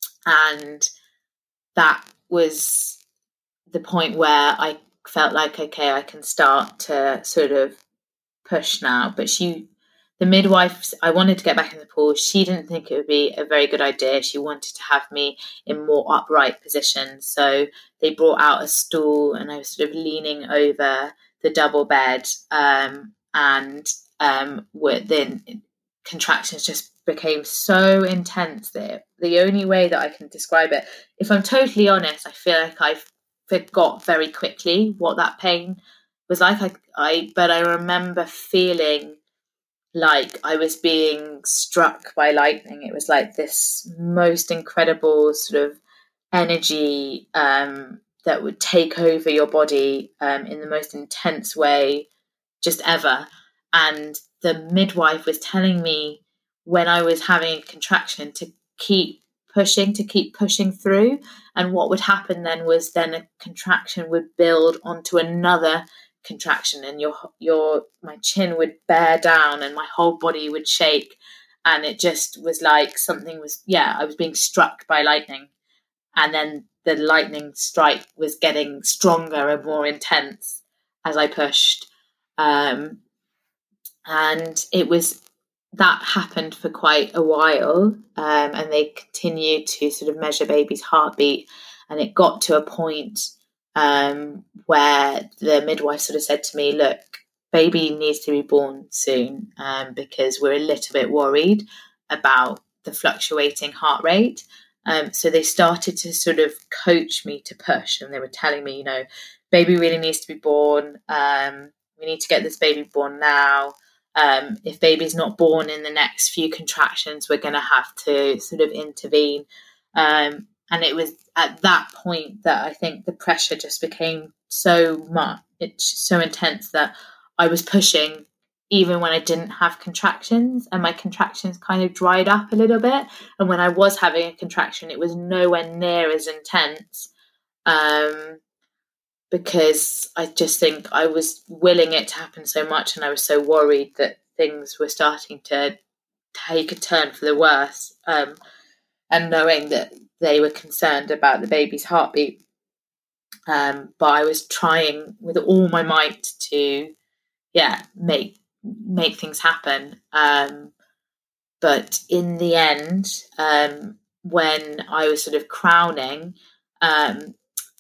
and that was the point where I felt like, okay, I can start to sort of push now. But she, the midwife, I wanted to get back in the pool. She didn't think it would be a very good idea. She wanted to have me in more upright positions. So they brought out a stool, and I was sort of leaning over the double bed, um, and um, then contractions just became so intense that the only way that I can describe it, if I'm totally honest, I feel like I've forgot very quickly what that pain was like. I, I but I remember feeling like I was being struck by lightning. It was like this most incredible sort of energy um, that would take over your body um, in the most intense way just ever. And the midwife was telling me when I was having a contraction to keep pushing, to keep pushing through. And what would happen then was then a contraction would build onto another contraction, and your your my chin would bear down and my whole body would shake. And it just was like something was, yeah, I was being struck by lightning. And then the lightning strike was getting stronger and more intense as I pushed. Um, and it was, that happened for quite a while, um, and they continued to sort of measure baby's heartbeat, and it got to a point um, where the midwife sort of said to me, look, baby needs to be born soon, um, because we're a little bit worried about the fluctuating heart rate. Um, so they started to sort of coach me to push, and they were telling me, you know, baby really needs to be born. Um, we need to get this baby born now. Um, if baby's not born in the next few contractions, we're going to have to sort of intervene. Um, and it was at that point that I think the pressure just became so much, it's so intense that I was pushing even when I didn't have contractions, and my contractions kind of dried up a little bit. And when I was having a contraction, it was nowhere near as intense. Um, because I just think I was willing it to happen so much, and I was so worried that things were starting to take a turn for the worse, um, and knowing that they were concerned about the baby's heartbeat. Um, but I was trying with all my might to, yeah, make make things happen. Um, but in the end, um, when I was sort of crowning, um,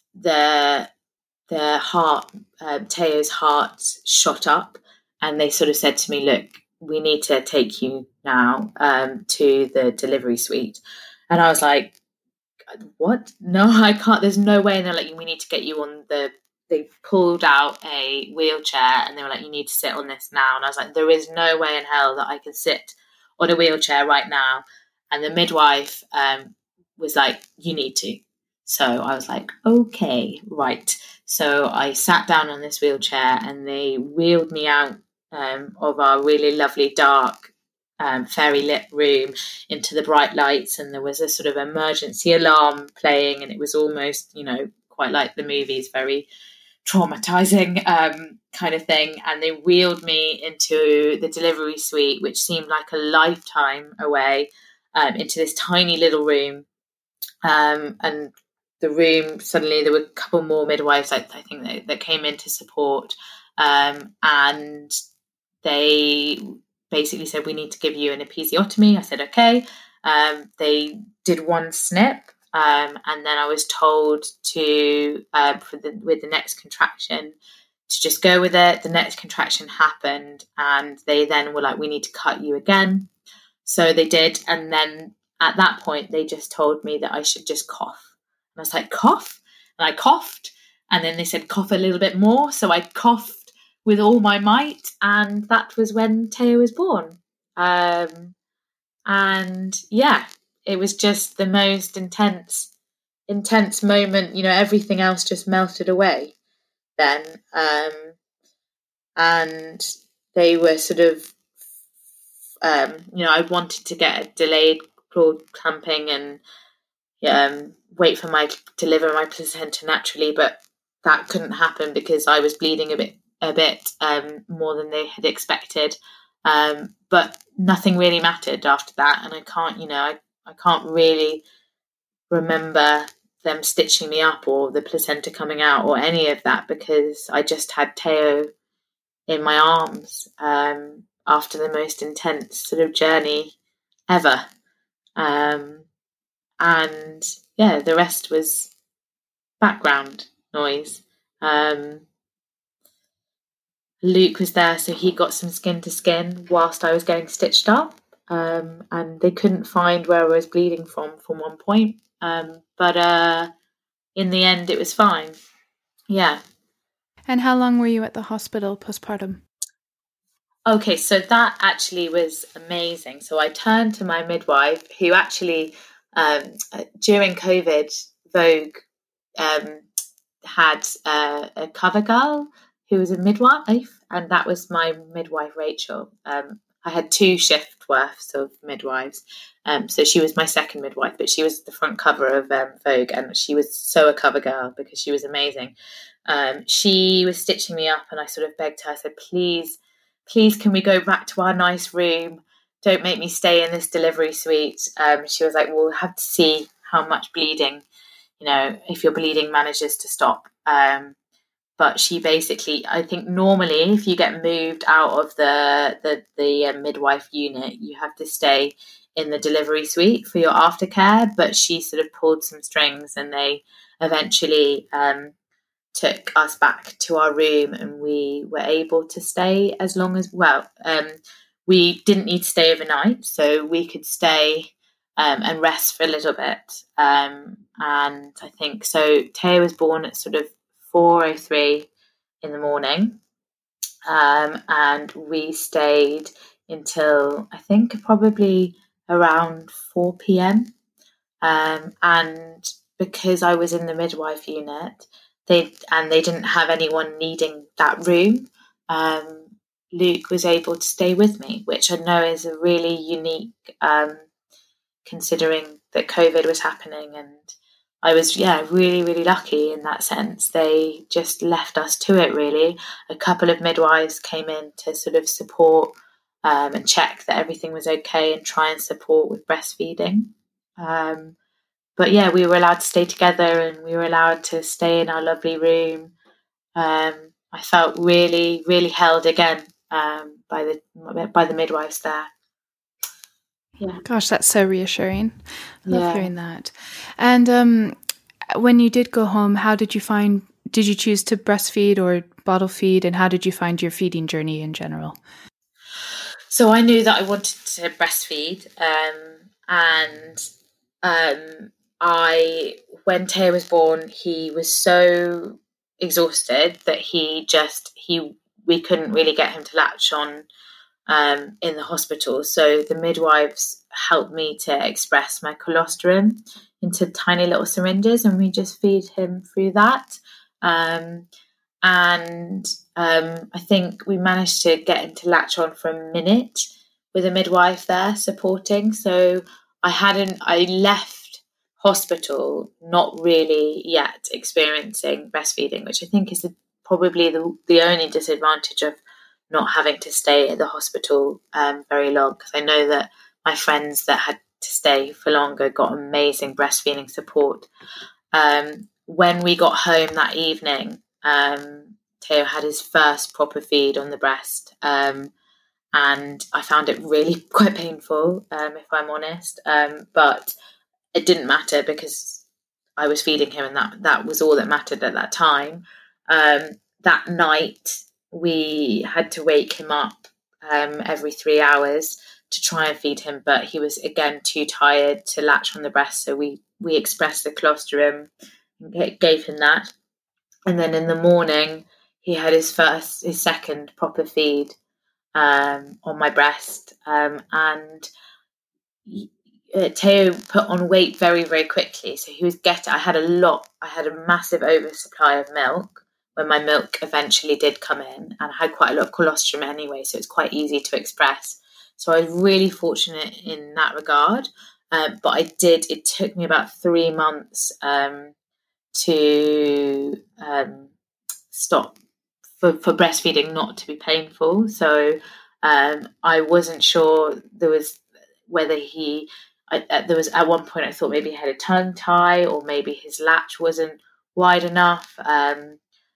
the their heart, uh, Teo's heart shot up, and they sort of said to me, look, we need to take you now um, to the delivery suite. And I was like, what? No, I can't. There's no way. And they're like, we need to get you on the, they pulled out a wheelchair, and they were like, you need to sit on this now. And I was like, there is no way in hell that I can sit on a wheelchair right now. And the midwife um, was like, you need to. So I was like, okay, right. So I sat down on this wheelchair, and they wheeled me out um, of our really lovely dark um, fairy lit room into the bright lights. And there was a sort of emergency alarm playing, and it was almost, you know, quite like the movies, very traumatizing um, kind of thing. And they wheeled me into the delivery suite, which seemed like a lifetime away, um, into this tiny little room. Um, and the room, suddenly there were a couple more midwives, I, I think, that, that came in to support. Um, and they basically said, we need to give you an episiotomy. I said, okay. Um, they did one snip. Um, and then I was told to, um, for the, with the next contraction, to just go with it. The next contraction happened, and they then were like, we need to cut you again. So they did. And then at that point, they just told me that I should just cough. And I was like, cough? And I coughed. And then they said, cough a little bit more. So I coughed with all my might. And that was when Teo was born. Um, and yeah, it was just the most intense, intense moment. You know, everything else just melted away then. Um, and they were sort of, um, you know, I wanted to get a delayed cord clamping and um, wait for my deliver my placenta naturally, but that couldn't happen because I was bleeding a bit, a bit um, more than they had expected. Um, but nothing really mattered after that, and I can't, you know, I, I can't really remember them stitching me up or the placenta coming out or any of that, because I just had Teo in my arms um, after the most intense sort of journey ever. Um, and yeah, the rest was background noise. Um, Luke was there, so he got some skin to skin whilst I was getting stitched up. Um, and they couldn't find where I was bleeding from from one point. Um, but uh, in the end, it was fine. Yeah. And how long were you at the hospital postpartum? Okay, so that actually was amazing. So I turned to my midwife, who actually, um, during COVID, Vogue um, had uh, a cover girl who was a midwife, and that was my midwife, Rachel. Um, I had two shift worths of midwives. Um, so she was my second midwife, but she was the front cover of um, Vogue, and she was so a cover girl because she was amazing. Um, she was stitching me up, and I sort of begged her. I said, please, please, can we go back to our nice room? Don't make me stay in this delivery suite. Um, she was like, we'll have to see how much bleeding, you know, if your bleeding manages to stop. Um, but she basically, I think normally if you get moved out of the the, the uh, midwife unit, you have to stay in the delivery suite for your aftercare. But she sort of pulled some strings, and they eventually um, took us back to our room, and we were able to stay as long as, well, um, we didn't need to stay overnight, so we could stay um, and rest for a little bit. Um, and I think, so Teo was born at sort of four oh three in the morning, um, and we stayed until I think probably around four p.m. Um, and because I was in the midwife unit, they and they didn't have anyone needing that room, um, Luke was able to stay with me, which I know is a really unique, um, considering that COVID was happening. And I was, yeah, really, really lucky in that sense. They just left us to it, really. A couple of midwives came in to sort of support um, and check that everything was okay and try and support with breastfeeding. Um, but yeah, we were allowed to stay together, and we were allowed to stay in our lovely room. Um, I felt really, really held again um, by the by the midwives there. Yeah. Gosh, that's so reassuring. I love Yeah. hearing that. And um, when you did go home, how did you find, did you choose to breastfeed or bottle feed? And how did you find your feeding journey in general? So I knew that I wanted to breastfeed. Um, and um, I, when Teo was born, he was so exhausted that he just, he, we couldn't really get him to latch on Um, in the hospital. So the midwives helped me to express my colostrum into tiny little syringes, and we just feed him through that. Um, and um, I think we managed to get him to latch on for a minute with a midwife there supporting. So I hadn't, I left hospital not really yet experiencing breastfeeding, which I think is a probably the, the only disadvantage of not having to stay at the hospital um, very long, because I know that my friends that had to stay for longer got amazing breastfeeding support. Um, when we got home that evening, um, Teo had his first proper feed on the breast, um, and I found it really quite painful, um, if I'm honest, um, but it didn't matter because I was feeding him, and that, that was all that mattered at that time. Um, that night, we had to wake him up um, every three hours to try and feed him, but he was, again, too tired to latch on the breast, so we, we expressed the colostrum and gave him that. And then in the morning, he had his first, his second proper feed um, on my breast, um, and he, uh, Teo put on weight very, very quickly. So he was getting, I had a lot, I had a massive oversupply of milk when my milk eventually did come in, and I had quite a lot of colostrum anyway, so it's quite easy to express. So I was really fortunate in that regard. Um, but I did, it took me about three months um, to um, stop for, for breastfeeding not to be painful. So um, I wasn't sure there was whether he, I, uh, there was at one point I thought maybe he had a tongue tie, or maybe his latch wasn't wide enough, um,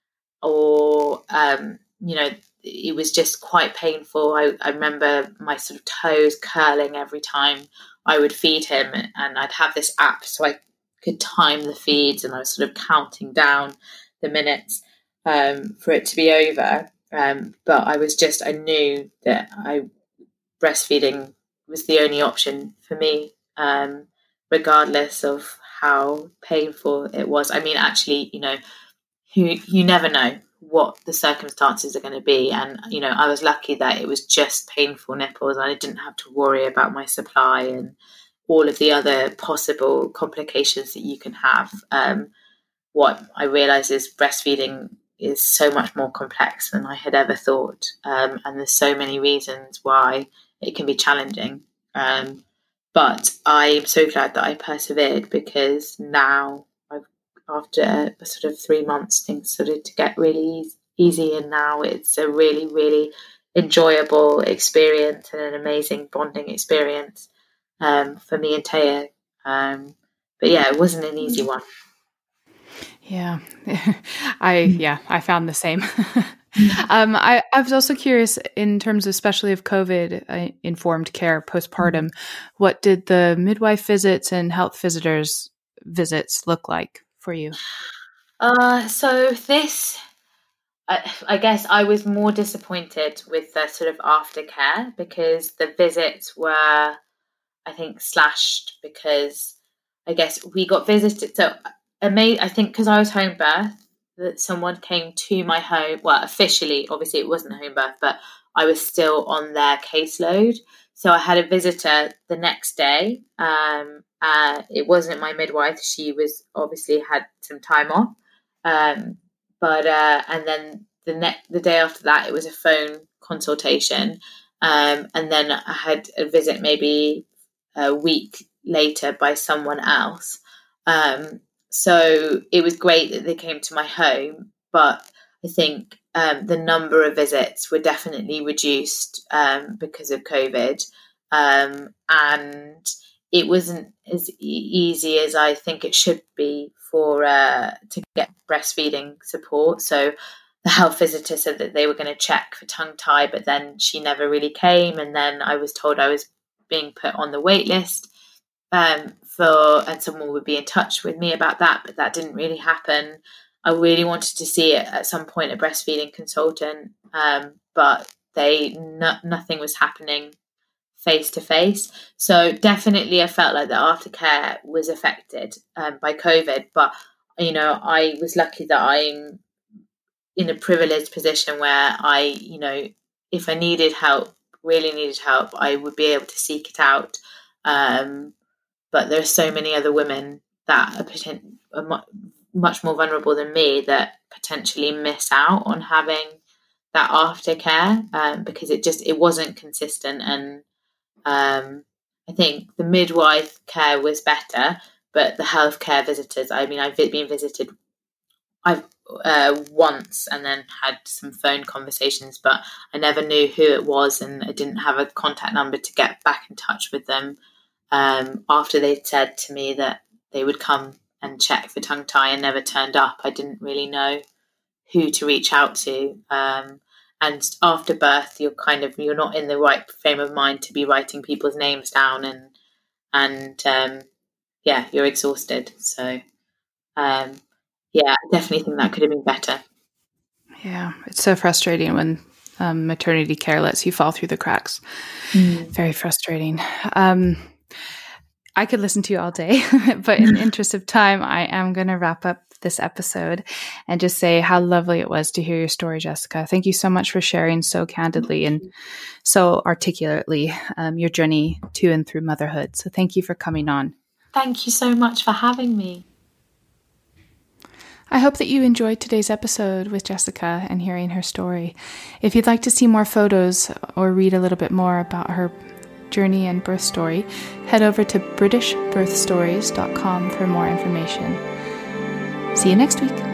or, um, you know, it was just quite painful. I, I remember my sort of toes curling every time I would feed him, and I'd have this app so I could time the feeds, and I was sort of counting down the minutes um, for it to be over. Um, but I was just, I knew that I breastfeeding was the only option for me, um, regardless of how painful it was. I mean, actually, you know, you, you never know what the circumstances are going to be. And, you know, I was lucky that it was just painful nipples. I didn't have to worry about my supply and all of the other possible complications that you can have. Um, what I realised is breastfeeding is so much more complex than I had ever thought. Um, and there's so many reasons why it can be challenging. Um, but I'm so glad that I persevered, because now, I've, after sort of three months, things started to get really easy, and now it's a really, really enjoyable experience and an amazing bonding experience um, for me and Teo. Um, but yeah, it wasn't an easy one. Yeah, I yeah I found the same. um, I I was also curious in terms, especially of COVID uh, informed care postpartum. What did the midwife visits and health visitors visits look like for you? Uh, so this, I, I guess, I was more disappointed with the sort of aftercare, because the visits were, I think, slashed, because I guess we got visited. So Ama- I think because I was home birth, that someone came to my home. Well, officially, obviously, it wasn't a home birth, but I was still on their caseload. So I had a visitor the next day. Um, uh, it wasn't my midwife. She was obviously had some time off. Um, but uh, and then the next the day after that, it was a phone consultation. Um, and then I had a visit maybe a week later by someone else. Um, so it was great that they came to my home, but I think um, the number of visits were definitely reduced um, because of COVID. Um, and it wasn't as e- easy as I think it should be for uh, to get breastfeeding support. So the health visitor said that they were going to check for tongue tie, but then she never really came. And then I was told I was being put on the wait list um, for, and someone would be in touch with me about that, but that didn't really happen. I really wanted to see it at some point, a breastfeeding consultant, um, but they no, nothing was happening face to face. So definitely, I felt like the aftercare was affected um, by COVID. But you know, I was lucky that I'm in a privileged position where I, you know, if I needed help, really needed help, I would be able to seek it out. Um, but there are so many other women that are, potent- are mu- much more vulnerable than me that potentially miss out on having that aftercare um, because it just it wasn't consistent. And um, I think the midwife care was better, but the healthcare visitors, I mean, I've been visited I've uh, once and then had some phone conversations, but I never knew who it was, and I didn't have a contact number to get back in touch with them um, after they'd said to me that they would come and check for tongue tie and never turned up. I didn't really know who to reach out to. Um, and after birth, you're kind of, you're not in the right frame of mind to be writing people's names down, and, and um, yeah, you're exhausted. So, um, yeah, I definitely think that could have been better. Yeah, it's so frustrating when um, maternity care lets you fall through the cracks. Mm. Very frustrating. Um, I could listen to you all day, but in the interest of time, I am going to wrap up this episode and just say how lovely it was to hear your story, Jessica. Thank you so much for sharing so candidly and so articulately um, your journey to and through motherhood. So thank you for coming on. Thank you so much for having me. I hope that you enjoyed today's episode with Jessica and hearing her story. If you'd like to see more photos or read a little bit more about her journey and birth story, head over to british birth stories dot com for more information. See you next week.